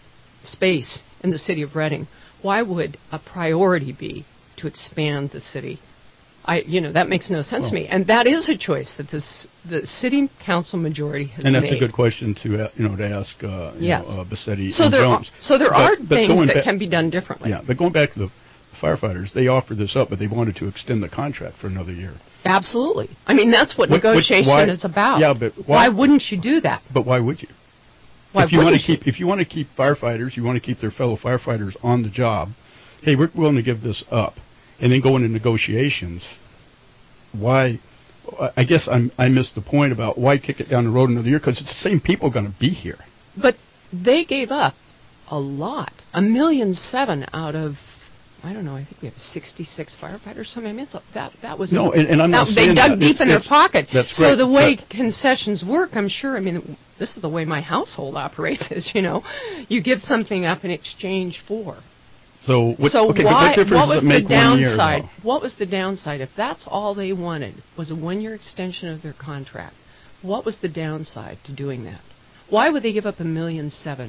S12: space in the city of Reading, why would a priority be to expand the city? I, you know, that makes no sense well, to me, and that is a choice that this the city council majority has made.
S2: And that's
S12: made.
S2: a good question to uh, you know to ask uh, you
S12: yes.
S2: know, uh, Bassetti
S12: so
S2: and
S12: there
S2: Jones.
S12: Are, so there
S2: but,
S12: are
S2: but
S12: things that
S2: ba-
S12: can be done differently.
S2: Yeah, but going back to the firefighters, they offered this up, but they wanted to extend the contract for another year.
S12: Absolutely. I mean, that's what,
S2: what
S12: negotiation
S2: what, why,
S12: is about.
S2: Yeah, but why,
S12: why wouldn't you do that?
S2: But why would you?
S12: Why
S2: if you want to
S12: you?
S2: keep if you want to keep firefighters, you want to keep their fellow firefighters on the job. Hey, we're willing to give this up, and then go into negotiations. Why? I guess I'm, I missed the point about why kick it down the road another year, because it's the same people going to be here.
S12: But they gave up a lot, a million seven out of, I don't know, I think we have sixty-six firefighters. So I mean, it's a, that that was
S2: no,
S12: a,
S2: and, and I'm
S12: that,
S2: not
S12: they
S2: saying
S12: dug
S2: that.
S12: deep
S2: it's,
S12: in
S2: it's,
S12: their pocket.
S2: That's
S12: so
S2: great,
S12: the way
S2: but,
S12: concessions work, I'm sure. I mean, this is the way my household operates. Is you know, you give something up in exchange for.
S2: So, what,
S12: so
S2: okay,
S12: why,
S2: but what difference
S12: what was
S2: does it make
S12: the downside?
S2: one year,
S12: what was the downside? If that's all they wanted was a one-year extension of their contract, what was the downside to doing that? Why would they give up a million seven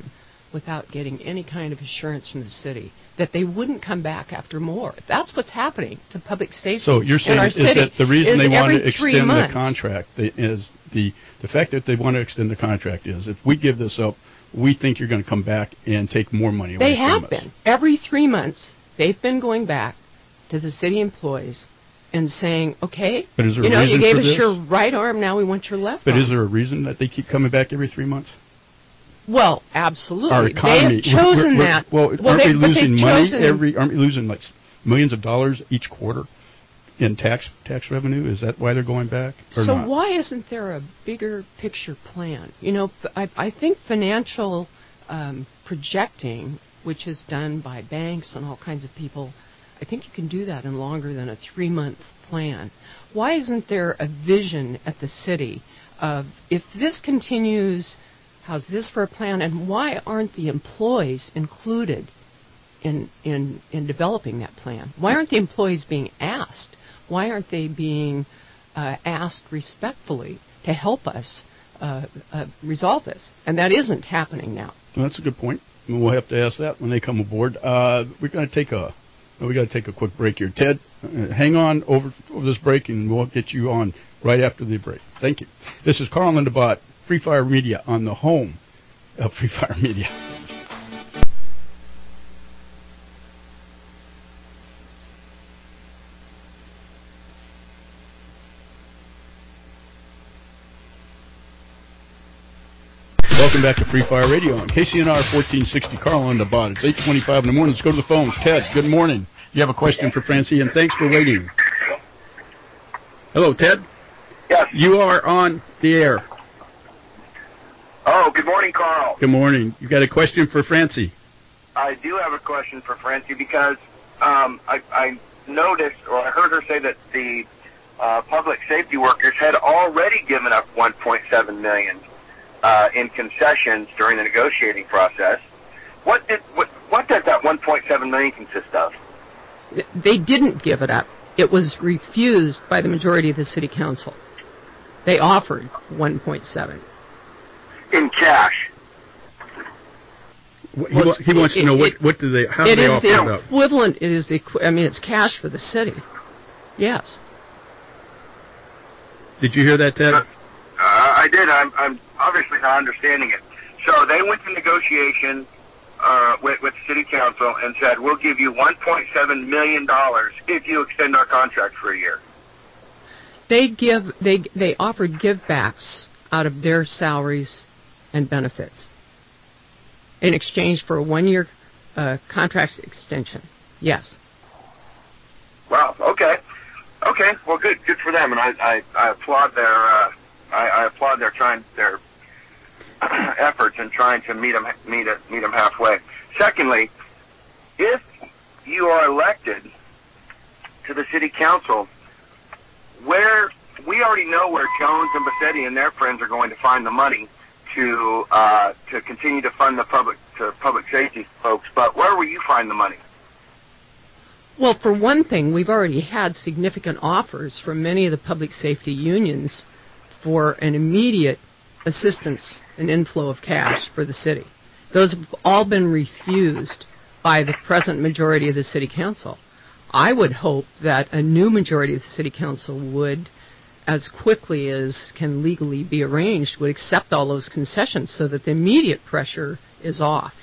S12: without getting any kind of assurance from the city that they wouldn't come back after more. That's what's happening to public safety.
S2: So you're saying
S12: in our
S2: is
S12: city,
S2: that the reason
S12: is
S2: they want to
S12: every three
S2: extend
S12: months.
S2: the contract they, is the the fact that they want to extend the contract is if we give this up, we think you're going to come back and take more money away
S12: They
S2: from
S12: have
S2: us.
S12: been. Every three months, they've been going back to the city employees and saying, okay,
S2: But is there
S12: you
S2: a
S12: know,
S2: reason
S12: you gave
S2: for
S12: us
S2: this?
S12: your right arm, now we want your left
S2: But
S12: arm.
S2: is there a reason that they keep coming back every three months?
S12: Well, absolutely.
S2: Our economy.
S12: They have chosen
S2: we're, we're,
S12: that.
S2: Well,
S12: well
S2: aren't
S12: they,
S2: we losing
S12: but
S2: money
S12: chosen
S2: every? Aren't we losing like millions of dollars each quarter in tax tax revenue? Is that why they're going back? Or
S12: so
S2: not?
S12: why isn't there a bigger picture plan? You know, I, I think financial um, projecting, which is done by banks and all kinds of people, I think you can do that in longer than a three-month plan. Why isn't there a vision at the city of, if this continues, how's this for a plan, and why aren't the employees included in, in, in developing that plan? Why aren't the employees being asked? Why aren't they being uh, asked respectfully to help us uh, uh, resolve this? And that isn't happening now.
S2: Well, that's a good point. We'll have to ask that when they come aboard. Uh, we're going to take a we got to take a quick break here. Ted, uh, hang on over, over this break, and we'll get you on right after the break. Thank you. This is Carl Lindenbot, Free Fire Media, on the home of Free Fire Media. Welcome back to Free Fire Radio on K C N R fourteen sixty. Carl on the bot. It's eight twenty-five in the morning. Let's go to the phones. Ted, good morning. You have a question for Francie, and thanks for waiting. Hello, Ted.
S13: Yes.
S2: You are on the air.
S13: Oh, good morning, Carl.
S2: Good morning. You got a question for Francie?
S13: I do have a question for Francie because um, I, I noticed, or I heard her say that the uh, public safety workers had already given up one point seven million dollars uh, in concessions during the negotiating process. What did what, what did that one point seven million dollars consist of?
S12: They didn't give it up. It was refused by the majority of the city council. They offered one point seven.
S13: In cash.
S2: He, well, wa- he wants it, to know what, what do they how do they offer it up?
S12: It is the equivalent. It is the I mean, it's cash for the city. Yes.
S2: Did you hear that, Ted?
S13: Uh, I did. I'm, I'm obviously not understanding it. So they went to negotiation uh, with, with the city council and said, "We'll give you one point seven million dollars if you extend our contract for a year."
S12: They give they they offered givebacks out of their salaries and benefits in exchange for a one-year uh, contract extension. Yes.
S13: Wow. Okay. Okay. Well, good. Good for them, and I I, I applaud their uh, I, I applaud their trying their efforts in trying to meet them meet it, meet them halfway. Secondly, if you are elected to the city council, where we already know where Jones and Bassetti and their friends are going to find the money to uh, to continue to fund the public to public safety folks, but where will you find the money?
S12: Well, for one thing, we've already had significant offers from many of the public safety unions for an immediate assistance and inflow of cash for the city. Those have all been refused by the present majority of the city council. I would hope that a new majority of the city council would, as quickly as can legally be arranged, would accept all those concessions so that the immediate pressure is off,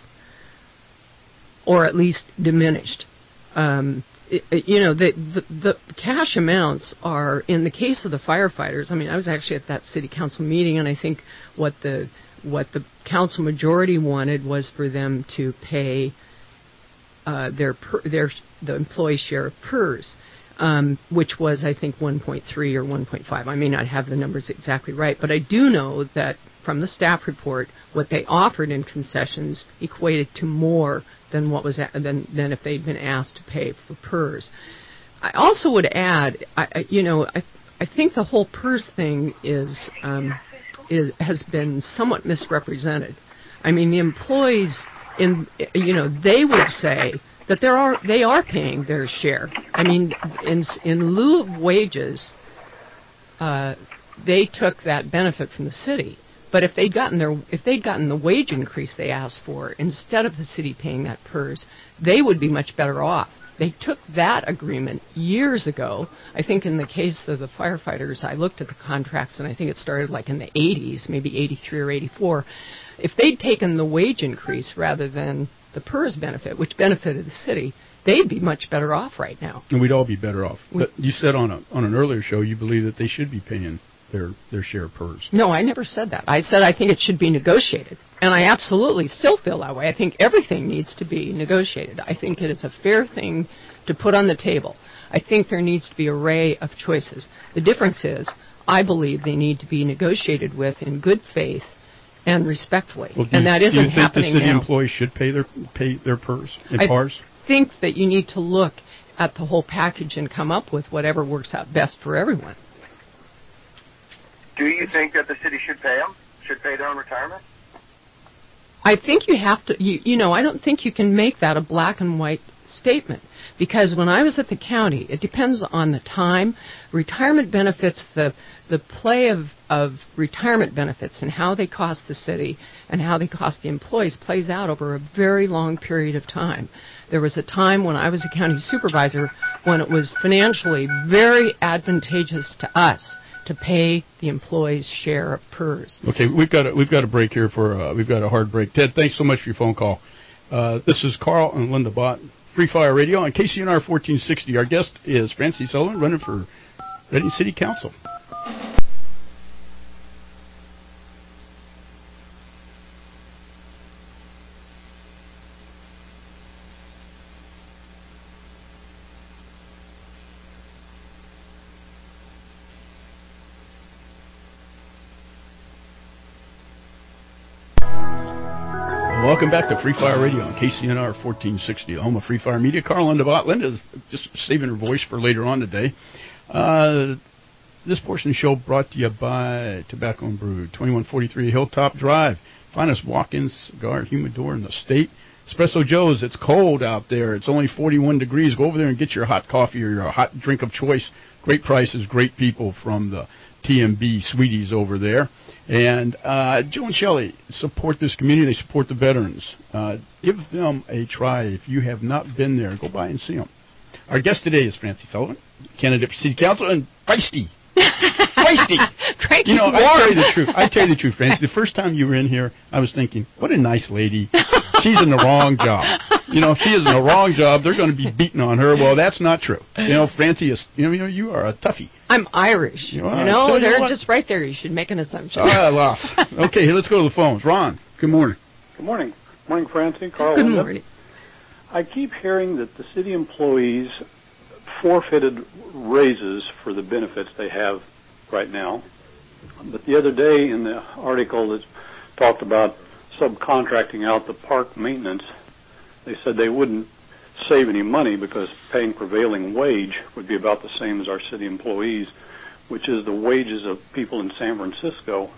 S12: or at least diminished. Um, it, it, you know, the, the, the cash amounts are, in the case of the firefighters, I mean, I was actually at that city council meeting, and I think what the what the council majority wanted was for them to pay uh, their per, their the employee share of P E R S, um, which was, I think, one point three or one point five. I may not have the numbers exactly right, but I do know that from the staff report, what they offered in concessions equated to more than what was than than if they'd been asked to pay for P E R S. I also would add, I, I, you know, I I think the whole P E R S thing is um, is has been somewhat misrepresented. I mean, the employees in you know they would say that there are they are paying their share. I mean, in in lieu of wages, uh, they took that benefit from the city. But if they'd gotten their if they'd gotten the wage increase they asked for instead of the city paying that P E R S, they would be much better off. They took that agreement years ago. I think in the case of the firefighters, I looked at the contracts, and I think it started like in the eighties, maybe eighty-three or eighty-four. If they'd taken the wage increase rather than the P E R S benefit, which benefited the city, they'd be much better off right now.
S2: And we'd all be better off. We, but you said on a on an earlier show you believe that they should be paying their, their share of P E R S.
S12: No, I never said that. I said I think it should be negotiated. And I absolutely still feel that way. I think everything needs to be negotiated. I think it is a fair thing to put on the table. I think there needs to be an array of choices. The difference is I believe they need to be negotiated with in good faith and respectfully.
S2: Well,
S12: and
S2: you,
S12: that isn't happening now.
S2: Do you think the city now. employees should pay their pay their P E R S and P E R S?
S12: I think that you need to look at the whole package and come up with whatever works out best for everyone.
S13: Do you think that the city should pay them? Should pay their own retirement?
S12: I think you have to, you, you know, I don't think you can make that a black and white statement. Because when I was at the county, it depends on the time. Retirement benefits, the the play of, of retirement benefits and how they cost the city and how they cost the employees plays out over a very long period of time. There was a time when I was a county supervisor when it was financially very advantageous to us to pay the employees' share of P E R S.
S2: Okay, we've got a, we've got a break here for uh, we've got a hard break. Ted, thanks so much for your phone call. Uh, this is Carl and Linda Bott, Free Fire Radio on K C N R fourteen sixty. Our guest is Francie Sullivan, running for Reading City Council. Welcome back to Free Fire Radio on K C N R fourteen sixty, home of Free Fire Media. Carl Linda Bott. Linda's just saving her voice for later on today. Uh, this portion of the show brought to you by Tobacco and Brew, twenty-one forty-three Hilltop Drive. Finest walk-in cigar humidor in the state. Espresso Joe's, it's cold out there. It's only forty-one degrees. Go over there and get your hot coffee or your hot drink of choice. Great prices, great people from the T M B Sweeties over there. And uh, Joe and Shelley support this community. They support the veterans. Uh, give them a try. If you have not been there, go by and see them. Our guest today is Francie Sullivan, candidate for City Council, and feisty. Feisty. You know, I tell you the truth. I tell you the truth, Francie. The first time you were in here, I was thinking, what a nice lady. She's in the wrong job. You know, if she is in the wrong job, they're going to be beating on her. Well, that's not true. You know, Francie is, you know, you, know, you are a toughie.
S12: I'm Irish. You,
S2: are.
S12: you know,
S2: you
S12: they're
S2: what?
S12: just right there. You should make an assumption.
S2: Ah, lost. Okay, let's go to the phones. Ron, good morning.
S14: Good morning. Morning, Francie. Carl.
S12: Good
S14: Linda.
S12: morning.
S14: I keep hearing that the city employees forfeited raises for the benefits they have right now. But the other day in the article that talked about subcontracting out the park maintenance, they said they wouldn't save any money because paying prevailing wage would be about the same as our city employees, which is the wages of people in San Francisco.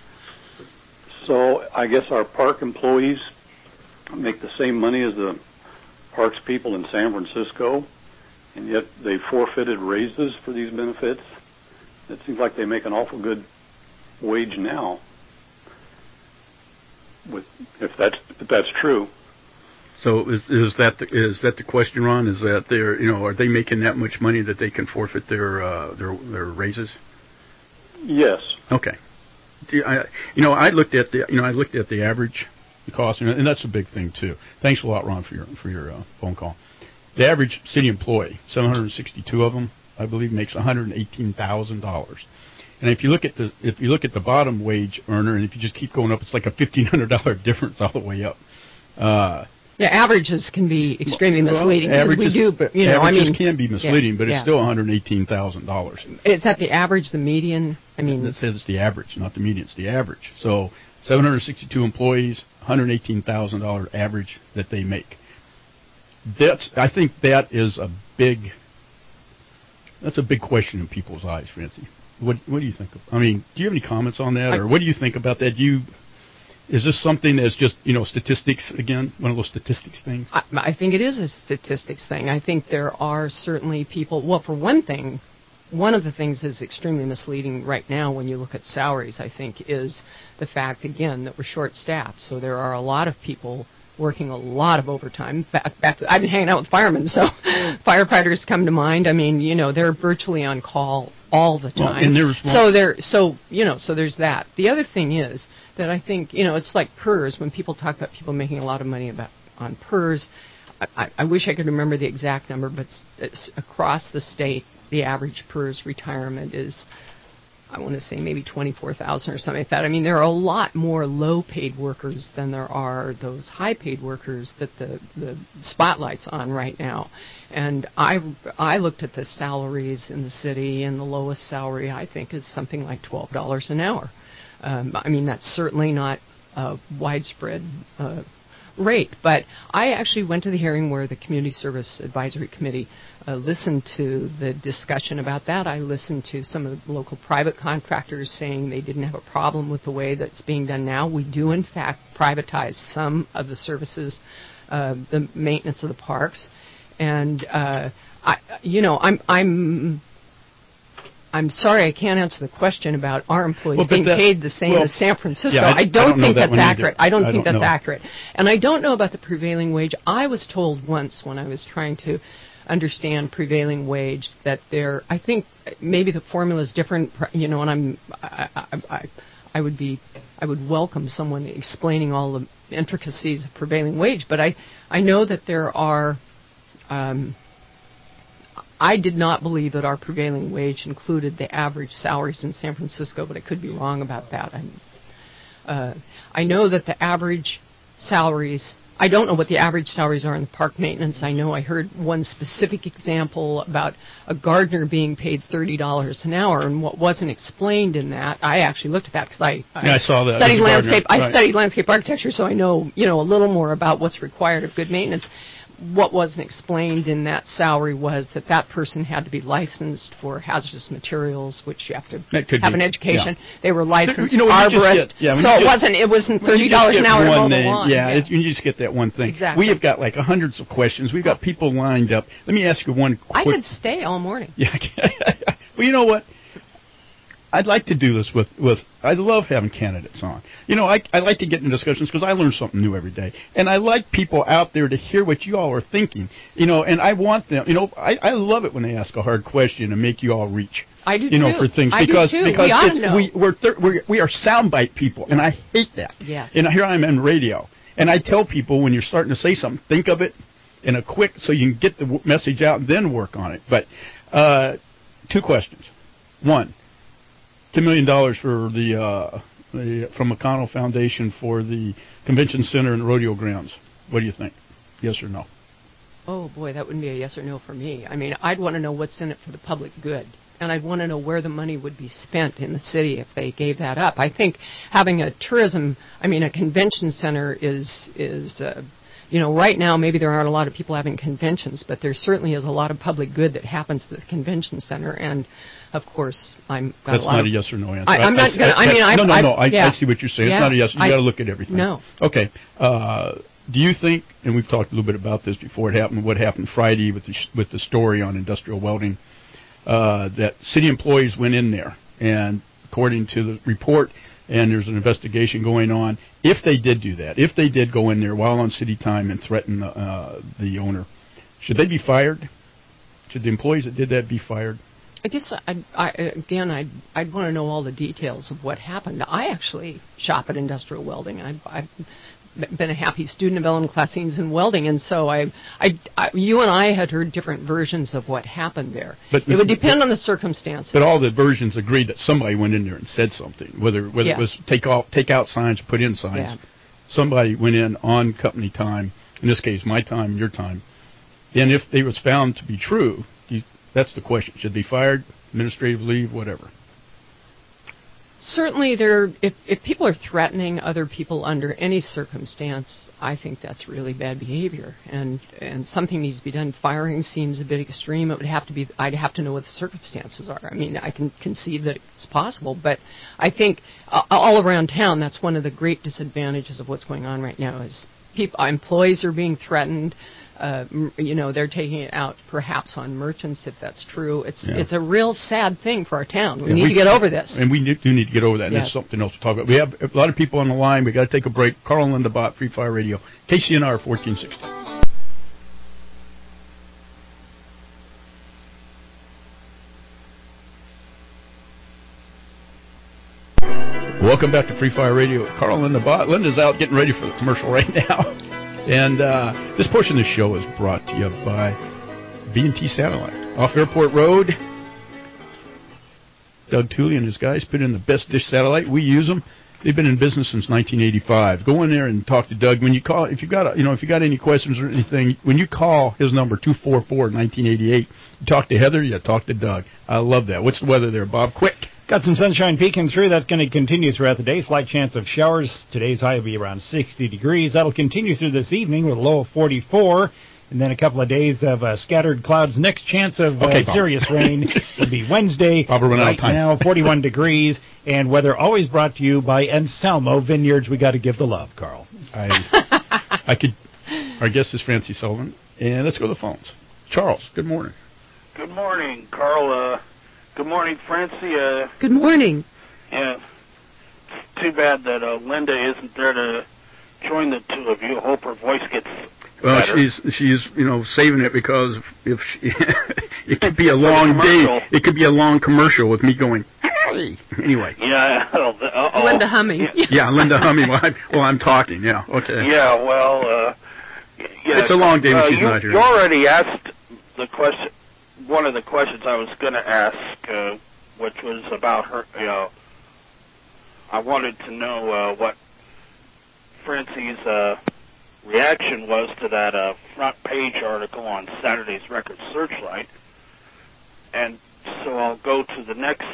S14: So I guess our park employees make the same money as the parks people in San Francisco, and yet they forfeited raises for these benefits. It seems like they make an awful good wage now. With if that's if that's true.
S2: So is is that the, is that the question, Ron? Is that they're you know are they making that much money that they can forfeit their uh, their their raises?
S14: Yes.
S2: Okay. I, you know I looked at the you know I looked at the average cost, and that's a big thing too. Thanks a lot, Ron, for your for your uh, phone call. The average city employee, seven hundred sixty-two of them, I believe, makes one hundred eighteen thousand dollars. And if you look at the if you look at the bottom wage earner, and if you just keep going up, it's like a fifteen hundred dollar difference all the way up. Uh,
S12: yeah, averages can be extremely misleading.
S2: Well, averages,
S12: we do, but, you know,
S2: averages
S12: I mean,
S2: can be misleading,
S12: yeah,
S2: but it's
S12: yeah.
S2: still one hundred eighteen thousand dollars.
S12: Is that the average, the median? I mean,
S2: it says it's the average, not the median. It's the average. So seven hundred sixty-two employees, one hundred eighteen thousand dollar average that they make. That's I think that is a big. That's a big question in people's eyes, Francie. What What do you think of? I mean, do you have any comments on that, or what do you think about that? Do you is this something that's just you know statistics again, one of those statistics things?
S12: I, I think it is a statistics thing. I think there are certainly people. Well, for one thing, one of the things that's extremely misleading right now when you look at salaries, I think, is the fact, again, that we're short-staffed. So there are a lot of people working a lot of overtime. Back, back to, I've been hanging out with firemen, so firefighters come to mind. I mean, you know, they're virtually on call all the time.
S2: Well, and there's
S12: so there, so you know, so there's that. The other thing is that I think, you know, it's like P E R S. When people talk about people making a lot of money about on P E R S, I, I wish I could remember the exact number, but it's, it's across the state, the average P E R S retirement is, I want to say maybe twenty-four thousand or something like that. I mean, there are a lot more low-paid workers than there are those high-paid workers that the, the spotlight's on right now. And I, I looked at the salaries in the city, and the lowest salary, I think, is something like twelve dollars an hour. Um, I mean, that's certainly not a widespread uh, rate. But I actually went to the hearing where the Community Service Advisory Committee uh, listened to the discussion about that. I listened to some of the local private contractors saying they didn't have a problem with the way that's being done now. We do, in fact, privatize some of the services, uh, the maintenance of the parks. And, uh, I, you know, I'm... I'm I'm sorry, I can't answer the question about our employees
S2: well,
S12: being
S2: that,
S12: paid the same
S2: well,
S12: as San Francisco.
S2: Yeah, I,
S12: I, don't
S2: I don't
S12: think
S2: that
S12: that's accurate.
S2: Either.
S12: I don't
S2: I
S12: think
S2: don't
S12: that's
S2: know.
S12: accurate. And I don't know about the prevailing wage. I was told once when I was trying to understand prevailing wage that there, I think maybe the formula is different, you know, and I'm, I, I, I, I would be, I would welcome someone explaining all the intricacies of prevailing wage, but I, I know that there are, um, I did not believe that our prevailing wage included the average salaries in San Francisco, but I could be wrong about that. I, uh, I know that the average salaries, I don't know what the average salaries are in the park maintenance. I know I heard one specific example about a gardener being paid thirty dollars an hour, and what wasn't explained in that, I actually looked at that because I, I,
S2: yeah, I saw that.
S12: studied landscape.
S2: Right.
S12: I studied landscape architecture, so I know, you know, a little more about what's required of good maintenance. What wasn't explained in that salary was that that person had to be licensed for hazardous materials, which you have to have
S2: be.
S12: an education.
S2: Yeah.
S12: They were licensed
S2: you know,
S12: arborist,
S2: get, yeah,
S12: so it
S2: just,
S12: wasn't it wasn't thirty dollars an hour to mow the lawn.
S2: Yeah,
S12: yeah.
S2: It, you just get that one thing.
S12: Exactly.
S2: We have got like hundreds of questions. We've got people lined up. Let me ask you one quick.
S12: I could stay all morning.
S2: Yeah. Well, you know what? I'd like to do this with, with I love having candidates on. You know, I, I like to get in discussions because I learn something new every day. And I like people out there to hear what you all are thinking. You know, and I want them, you know, I, I love it when they ask a hard question and make you all reach.
S12: I do
S2: you know,
S12: too.
S2: for things.
S12: I
S2: because,
S12: do too.
S2: Because
S12: we ought
S2: it's,
S12: to know.
S2: We, we're, thir- we're, we are soundbite people, and I hate that.
S12: Yes.
S2: And here I am in radio. And I tell people when you're starting to say something, think of it in a quick, so you can get the w- message out and then work on it. But uh, two questions. One, ten million dollars for the, uh, the from McConnell Foundation for the convention center and rodeo grounds. What do you think? Yes or no?
S12: Oh boy, that wouldn't be a yes or no for me. I mean, I'd want to know what's in it for the public good, and I'd want to know where the money would be spent in the city if they gave that up. I think having a tourism, I mean, a convention center is is. Uh, You know, right now maybe there aren't a lot of people having conventions, but there certainly is a lot of public good that happens at the convention center. And of course, I'm. Got
S2: That's
S12: a lot
S2: not
S12: of,
S2: a yes or no answer.
S12: I, I'm not going to. I mean, I.
S2: no, no,
S12: I,
S2: no. I,
S12: yeah.
S2: I see what you're saying.
S12: Yeah.
S2: It's not a yes. You got to look at everything.
S12: No.
S2: Okay. Uh, do you think? And we've talked a little bit about this before it happened. What happened Friday with the sh- with the story on industrial welding? Uh, that city employees went in there, and according to the report. And there's an investigation going on. If they did do that, if they did go in there while on city time and threaten the, uh, the owner, should they be fired? Should the employees that did that be fired?
S12: I guess, I, I, again, I'd, I'd want to know all the details of what happened. I actually shop at Industrial Welding. I, I've been a happy student of Ellen Classines in welding, and so I, I, I, you and I had heard different versions of what happened there.
S2: But,
S12: it would depend
S2: but,
S12: on the circumstances.
S2: But all the versions agreed that somebody went in there and said something, whether whether
S12: yes.
S2: it was take off, take out signs, or put in signs.
S12: Yeah.
S2: Somebody went in on company time, in this case my time, your time, and if they was found to be true, you, that's the question. Should they be fired, administrative leave, whatever?
S12: Certainly, there. If, if people are threatening other people under any circumstance, I think that's really bad behavior, and and something needs to be done. Firing seems a bit extreme. It would have to be. I'd have to know what the circumstances are. I mean, I can conceive that it's possible, but I think uh, all around town, that's one of the great disadvantages of what's going on right now. Is people, employees are being threatened. Uh, m- you know, they're taking it out perhaps on merchants, if that's true. It's
S2: Yeah.
S12: it's a real sad thing for our town. We
S2: Yeah,
S12: need
S2: we-
S12: to get over this.
S2: And we do do need to get over that, and
S12: Yes.
S2: that's something else to talk about. We have a lot of people on the line. we got to take a break. Carl and Linda Bott, Free Fire Radio, K C N R fourteen sixty. Welcome back to Free Fire Radio. Carl and Linda Bott. Linda's out getting ready for the commercial right now. And uh, this portion of the show is brought to you by B and T Satellite. Off Airport Road, Doug Tooley and his guys put in the best dish satellite. We use them. They've been in business since nineteen eighty-five. Go in there and talk to Doug. When you call, if you got, you know, if you got any questions or anything, when you call his number two four four, nineteen eighty-eight, you talk to Heather, you talk to Doug. I love that. What's the weather there, Bob? Quick.
S15: Got some sunshine peeking through. That's going to continue throughout the day. Slight chance of showers. Today's high will be around sixty degrees. That'll continue through this evening with a low of forty-four. And then a couple of days of uh, scattered clouds. Next chance of uh,
S2: Okay, Bob.
S15: serious rain will be Wednesday.
S2: Bob, we're running out
S15: right
S2: of time.
S15: now, forty-one degrees. And weather always brought to you by Anselmo Vineyards. We got to give the love, Carl.
S2: I, I could. Our guest is Francie Sullivan, and let's go to the phones. Charles, good morning.
S16: Good morning, Carl. Uh, good morning, Francie. Uh,
S12: Good morning.
S16: yeah, it's too bad that uh, Linda isn't there to join the two of you. Hope her voice gets
S2: Well,
S16: better.
S2: she's she's you know saving it because if she, it could be a long
S16: commercial.
S2: day. It could be a long commercial with me going. Hey. Anyway.
S16: Yeah. Uh-oh.
S12: Linda humming.
S16: Yeah.
S2: Yeah, Linda humming while I'm, while I'm talking. Yeah. Okay.
S16: Yeah, well, uh, yeah,
S2: It's a long day when
S16: uh,
S2: she's
S16: you,
S2: not here.
S16: You already asked the question, one of the questions I was going to ask, uh, which was about her, you know, I wanted to know uh, what Francie's uh, reaction was to that uh, front page article on Saturday's Record Searchlight. And so I'll go to the next,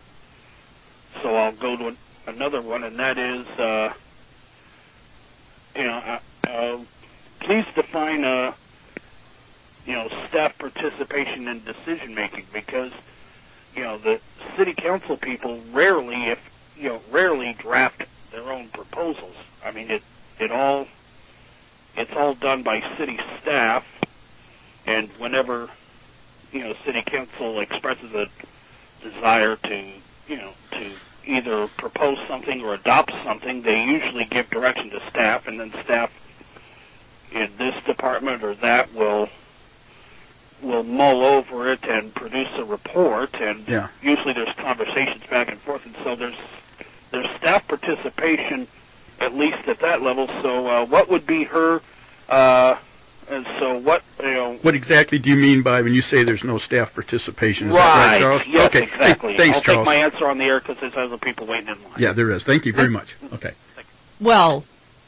S16: so I'll go to an, another one, and that is, uh, you know, uh, uh, please define, uh, you know, staff participation in decision making, because, you know, the city council people rarely, if you know, rarely draft their own proposals. I mean, it it all it's all done by city staff, and whenever, you know, city council expresses a desire to, you know, to either propose something or adopt something, they usually give direction to staff, and then staff in this department or that will will mull over it and produce a report, and
S2: Yeah.
S16: usually there's conversations back and forth, and so there's there's staff participation at least at that level. So uh, what would be her uh, and so what, you know...
S2: What exactly do you mean by when you say there's no staff participation? Is
S16: Right,
S2: that right, Charles?
S16: yes,
S2: okay.
S16: exactly.
S2: Hey, thanks,
S16: I'll
S2: Charles.
S16: take my answer on the air because there's other people waiting in line.
S2: Yeah, there is. Thank you very much. Okay.
S12: Well,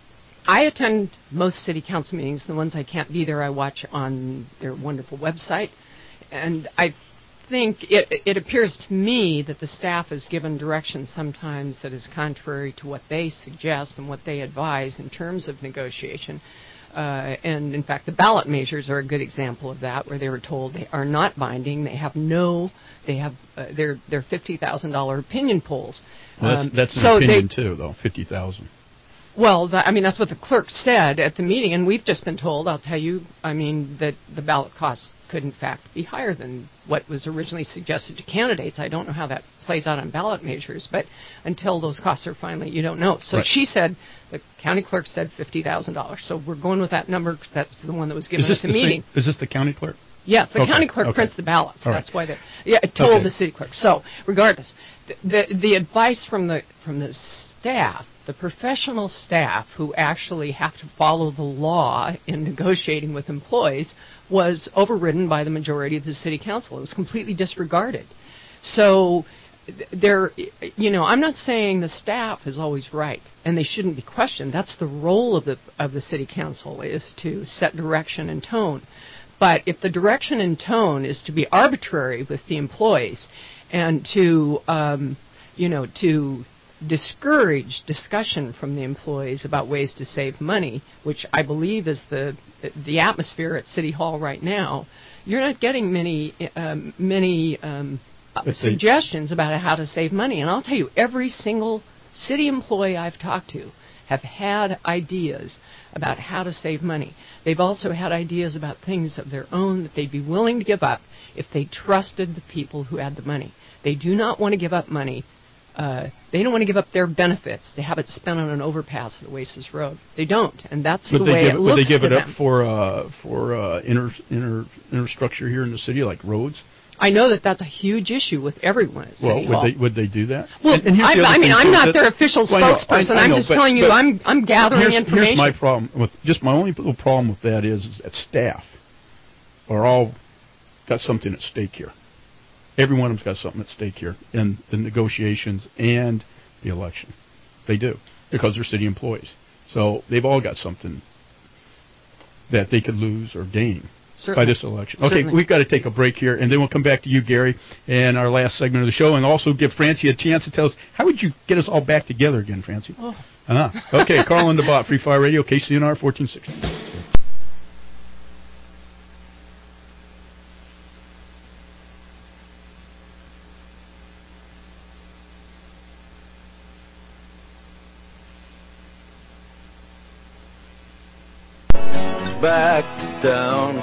S12: I attend most city council meetings. The ones I can't be there, I watch on their wonderful website. And I think it, it appears to me that the staff is given direction sometimes that is contrary to what they suggest and what they advise in terms of negotiation. Uh, and, in fact, the ballot measures are a good example of that, where they were told they are not binding. They have no, they have, uh, they're, they're fifty thousand dollars opinion polls.
S2: Well, that's,
S12: Um,
S2: that's an
S12: so
S2: opinion,
S12: they,
S2: too, though, fifty thousand.
S12: Well, that, I mean, that's what the clerk said at the meeting, and we've just been told, I'll tell you, I mean, that the ballot costs could, in fact, be higher than what was originally suggested to candidates. I don't know how that plays out on ballot measures, but until those costs are finally, you don't know. So
S2: Right.
S12: she said, the county clerk said fifty thousand dollars. So we're going with that number because that's the one that was given
S2: Is this
S12: at the,
S2: the
S12: meeting.
S2: Same, is this the county clerk?
S12: Yes, the
S2: Okay,
S12: county clerk
S2: okay.
S12: prints the ballots.
S2: All
S12: That's
S2: right.
S12: why they yeah, it told
S2: Okay.
S12: the city clerk. So, regardless, the, the the advice from the from the staff, the professional staff who actually have to follow the law in negotiating with employees, was overridden by the majority of the city council. It was completely disregarded. So, there, you know, I'm not saying the staff is always right, and they shouldn't be questioned. That's the role of the of the city council, is to set direction and tone. But if the direction and tone is to be arbitrary with the employees, and to, um, you know, to discourage discussion from the employees about ways to save money, which I believe is the the atmosphere at City Hall right now, you're not getting many um, many um,
S2: But
S12: suggestions about how to save money. And I'll tell you, every single city employee I've talked to have had ideas about how to save money. They've also had ideas about things of their own that they'd be willing to give up if they trusted the people who had the money. They do not want to give up money. Uh, they don't want to give up their benefits to have it spent on an overpass at Oasis Road. They don't, and that's
S2: would
S12: the
S2: they
S12: way
S2: give
S12: it
S2: it,
S12: looks
S2: Would they give
S12: to
S2: it up
S12: them.
S2: for uh, for uh, inter, inter, infrastructure here in the city, like roads?
S12: I know that that's a huge issue with everyone at City
S2: Well, would
S12: Hall.
S2: they would they do that?
S12: Well,
S2: and, and here's
S12: I,
S2: the other
S12: I mean,
S2: thing,
S12: I'm
S2: too,
S12: not
S2: that-
S12: their official
S2: well, I know,
S12: spokesperson.
S2: I- I
S12: I'm
S2: know,
S12: just
S2: but-
S12: telling you
S2: but
S12: I'm I'm gathering
S2: here's,
S12: information.
S2: Here's my problem with just my only little problem with that is, is that staff are all got something at stake here. Every one of them's got something at stake here in the negotiations and the election. They do, because they're city employees. So they've all got something that they could lose or gain
S12: Certainly.
S2: by this election. Okay,
S12: Certainly.
S2: we've got to take a break here, and then we'll come back to you, Gary, and our last segment of the show, and also give Francie a chance to tell us, how would you get us all back together again, Francie?
S12: Oh.
S2: Uh-huh. Okay, Carl and the Bot, Free Fire Radio, K C N R fourteen sixty.
S17: Back down.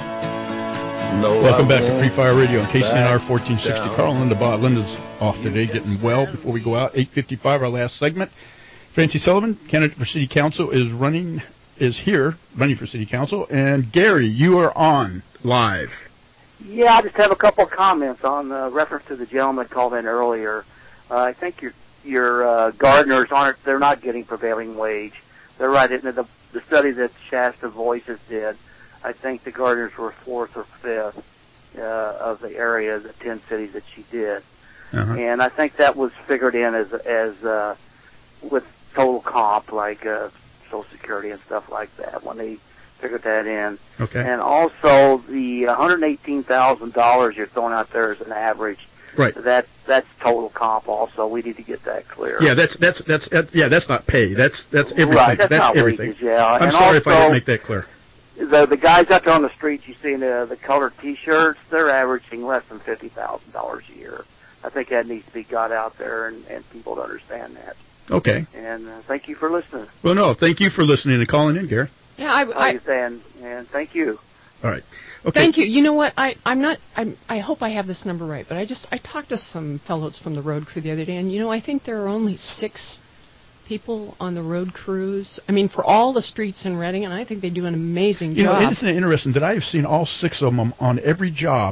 S17: No,
S2: Welcome
S17: I
S2: back to
S17: won't
S2: Free Fire Radio on K C N R
S17: back
S2: fourteen sixty.
S17: down.
S2: Carl and Linda Bott. Linda's off today, getting well before we go out. eight fifty-five, our last segment. Francie Sullivan, candidate for City Council, is running, is here, running for City Council. And Gary, you are on live.
S18: Yeah, I just have a couple of comments on uh, reference to the gentleman called in earlier. Uh, I think your your uh, gardeners aren't, they're not getting prevailing wage. They're right in the, the study that Shasta Voices did. I think the gardeners were fourth or fifth uh, of the area, the ten cities that she did.
S2: Uh-huh.
S18: And I think that was figured in as, as uh, with total comp, like uh, Social Security and stuff like that, when they figured that in.
S2: Okay.
S18: And also the one hundred eighteen thousand dollars you're throwing out there as an average.
S2: Right.
S18: That that's total comp. Also, we need to get that clear.
S2: Yeah, that's that's that's uh, yeah, that's not pay. That's that's everything.
S18: Right, that's not
S2: everything.
S18: wages, yeah.
S2: I'm
S18: And
S2: sorry if I
S18: also-
S2: didn't make that clear.
S18: The the guys out there on the streets, you see the the colored T-shirts, they're averaging less than fifty thousand dollars a year. I think that needs to be got out there and, and people to understand that.
S2: Okay.
S18: And uh, thank you for listening.
S2: Well, no, thank you for listening and calling in, Gary.
S12: Yeah, I, I,
S18: and and thank you.
S2: All right. Okay.
S12: Thank you. You know what? I, I'm not. I'm, I hope I have this number right, but I just I talked to some fellows from the road crew the other day, and you know I think there are only six people on the road crews. I mean, for all the streets in Reading, and I think they do an amazing
S2: You
S12: job.
S2: know, isn't it interesting that I have seen all six of them on every job,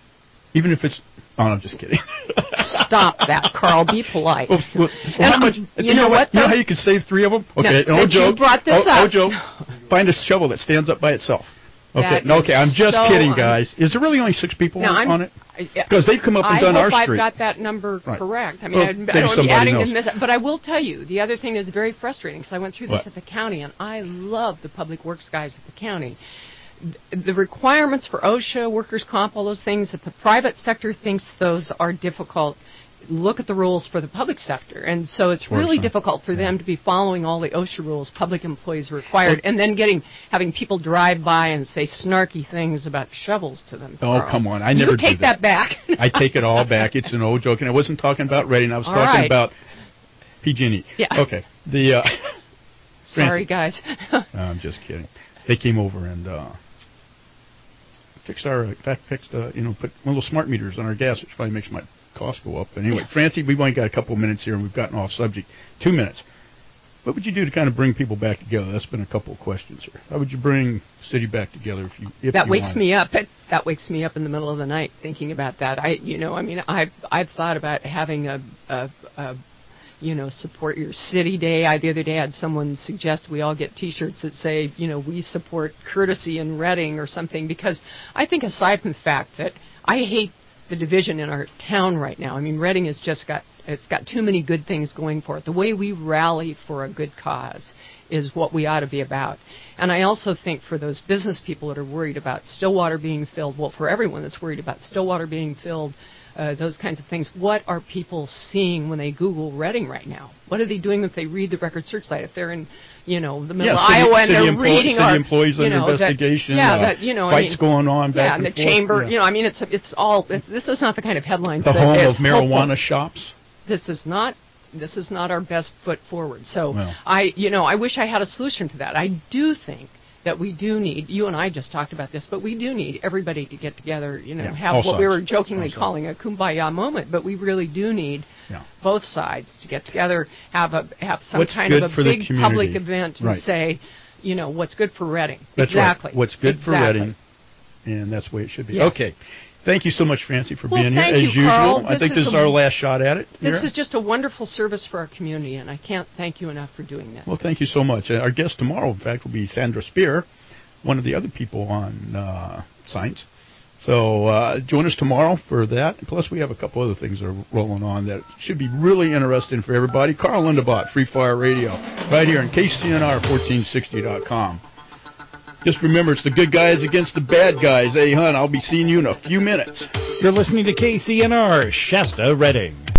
S2: even if it's. Oh, no, I'm just kidding.
S12: Stop that, Carl. Be polite.
S2: Well, well,
S12: And,
S2: how much,
S12: you
S2: you
S12: know
S2: know
S12: what,
S2: You know
S12: though?
S2: how you can save three of them?
S12: No,
S2: Okay,
S12: since
S2: Ojo,
S12: you brought this
S2: o-
S12: up.
S2: Ojo, find a shovel that stands up by itself. Okay,
S12: That
S2: no,
S12: is
S2: okay, I'm just
S12: so
S2: kidding,
S12: un-
S2: guys. Is there really only six people
S12: No,
S2: on,
S12: I'm-
S2: on it?
S12: I-
S2: Because they've come up and
S12: I
S2: done
S12: hope
S2: our
S12: I've
S2: street.
S12: got that number
S2: Right.
S12: correct. I mean,
S2: Well,
S12: I, I
S2: maybe
S12: don't want to be
S2: somebody
S12: adding
S2: knows.
S12: to miss it, but I will tell you the other thing that's very frustrating because I went through this
S2: What?
S12: at the county, and I love the public works guys at the county. Th- The requirements for OSHA, workers' comp, all those things that the private sector thinks those are difficult. Look at the rules for the public sector, and so it's
S2: Of course,
S12: really
S2: huh?
S12: difficult for them to be following all the OSHA rules public employees are required, and then getting having people drive by and say snarky things about shovels to them.
S2: Oh,
S12: Carl.
S2: come on. I never
S12: you take
S2: do that.
S12: that back.
S2: I take it all back. It's an old joke, and I wasn't talking about Reading. I was
S12: All
S2: talking
S12: right.
S2: about P G and E.
S12: Yeah.
S2: Okay. The, uh,
S12: Sorry,
S2: Francie.
S12: guys.
S2: No, I'm just kidding. They came over and uh, fixed our, in fact, fixed, uh, you know, put one of those smart meters on our gas, which probably makes my cost go up. But anyway, Francie, we've only got a couple of minutes here, and we've gotten off subject. Two minutes. What would you do to kind of bring people back together? That's been a couple of questions here. How would you bring the city back together if you if
S12: that
S2: you
S12: wakes
S2: wanted?
S12: me up. That, that wakes me up in the middle of the night thinking about that. I, you know, I mean, I've I've thought about having a, a, a you know, support your city day. I the other day had someone suggest we all get T-shirts that say, you know, we support courtesy in Reading or something, because I think aside from the fact that I hate the division in our town right now. I mean, Reading has just got it's got too many good things going for it. The way we rally for a good cause is what we ought to be about. And I also think for those business people that are worried about Stillwater being filled, well, for everyone that's worried about Stillwater being filled, uh, those kinds of things, what are people seeing when they Google Reading right now? What are they doing if they read the Record Searchlight? If they're in, you know, the middle
S2: Yeah,
S12: of
S2: city-
S12: Iowa and
S2: city
S12: they're
S2: emplo-
S12: reading
S2: city
S12: our,
S2: employees
S12: you
S2: under
S12: know, that-
S2: investigation,
S12: yeah,
S2: uh,
S12: that, you know, I
S2: fights
S12: mean,
S2: going on back
S12: yeah,
S2: and
S12: the
S2: forth,
S12: chamber,
S2: yeah.
S12: you know, I mean, it's it's all. It's, this is not the kind of headlines.
S2: The
S12: that
S2: home
S12: is
S2: of marijuana
S12: hopeful.
S2: shops?
S12: This is not this is not our best foot forward. So
S2: Well.
S12: I, you know, I wish I had a solution to that. I do think that we do need, you and I just talked about this, but we do need everybody to get together, you know,
S2: Yeah,
S12: have
S2: all
S12: what we
S2: sides.
S12: were jokingly
S2: All sides.
S12: calling a kumbaya moment, but we really do need
S2: Yeah.
S12: both sides to get together, have a have some
S2: What's
S12: kind
S2: good
S12: of a
S2: for the
S12: big
S2: community.
S12: public event and
S2: Right.
S12: say, you know, what's good for Reading.
S2: That's
S12: exactly.
S2: right. What's good
S12: exactly.
S2: for Reading, and that's the way it should be.
S12: Yes.
S2: Okay. Thank you so much, Francie, for
S12: Well,
S2: being here,
S12: thank
S2: as
S12: you,
S2: usual.
S12: Carl.
S2: I
S12: This
S2: think
S12: is
S2: this is
S12: a-
S2: our last shot at it.
S12: This
S2: here.
S12: is just a wonderful service for our community, and I can't thank you enough for doing this.
S2: Well, thank you so much. Uh, our guest tomorrow, in fact, will be Sandra Spear, one of the other people on uh, Science. So uh, join us tomorrow for that. Plus, we have a couple other things that are rolling on that should be really interesting for everybody. Carl Lindebaugh, Free Fire Radio, right here on K C N R fourteen sixty dot com. Just remember, it's the good guys against the bad guys. Hey, hon, I'll be seeing you in a few minutes.
S15: You're listening to K C N R, Shasta, Reading.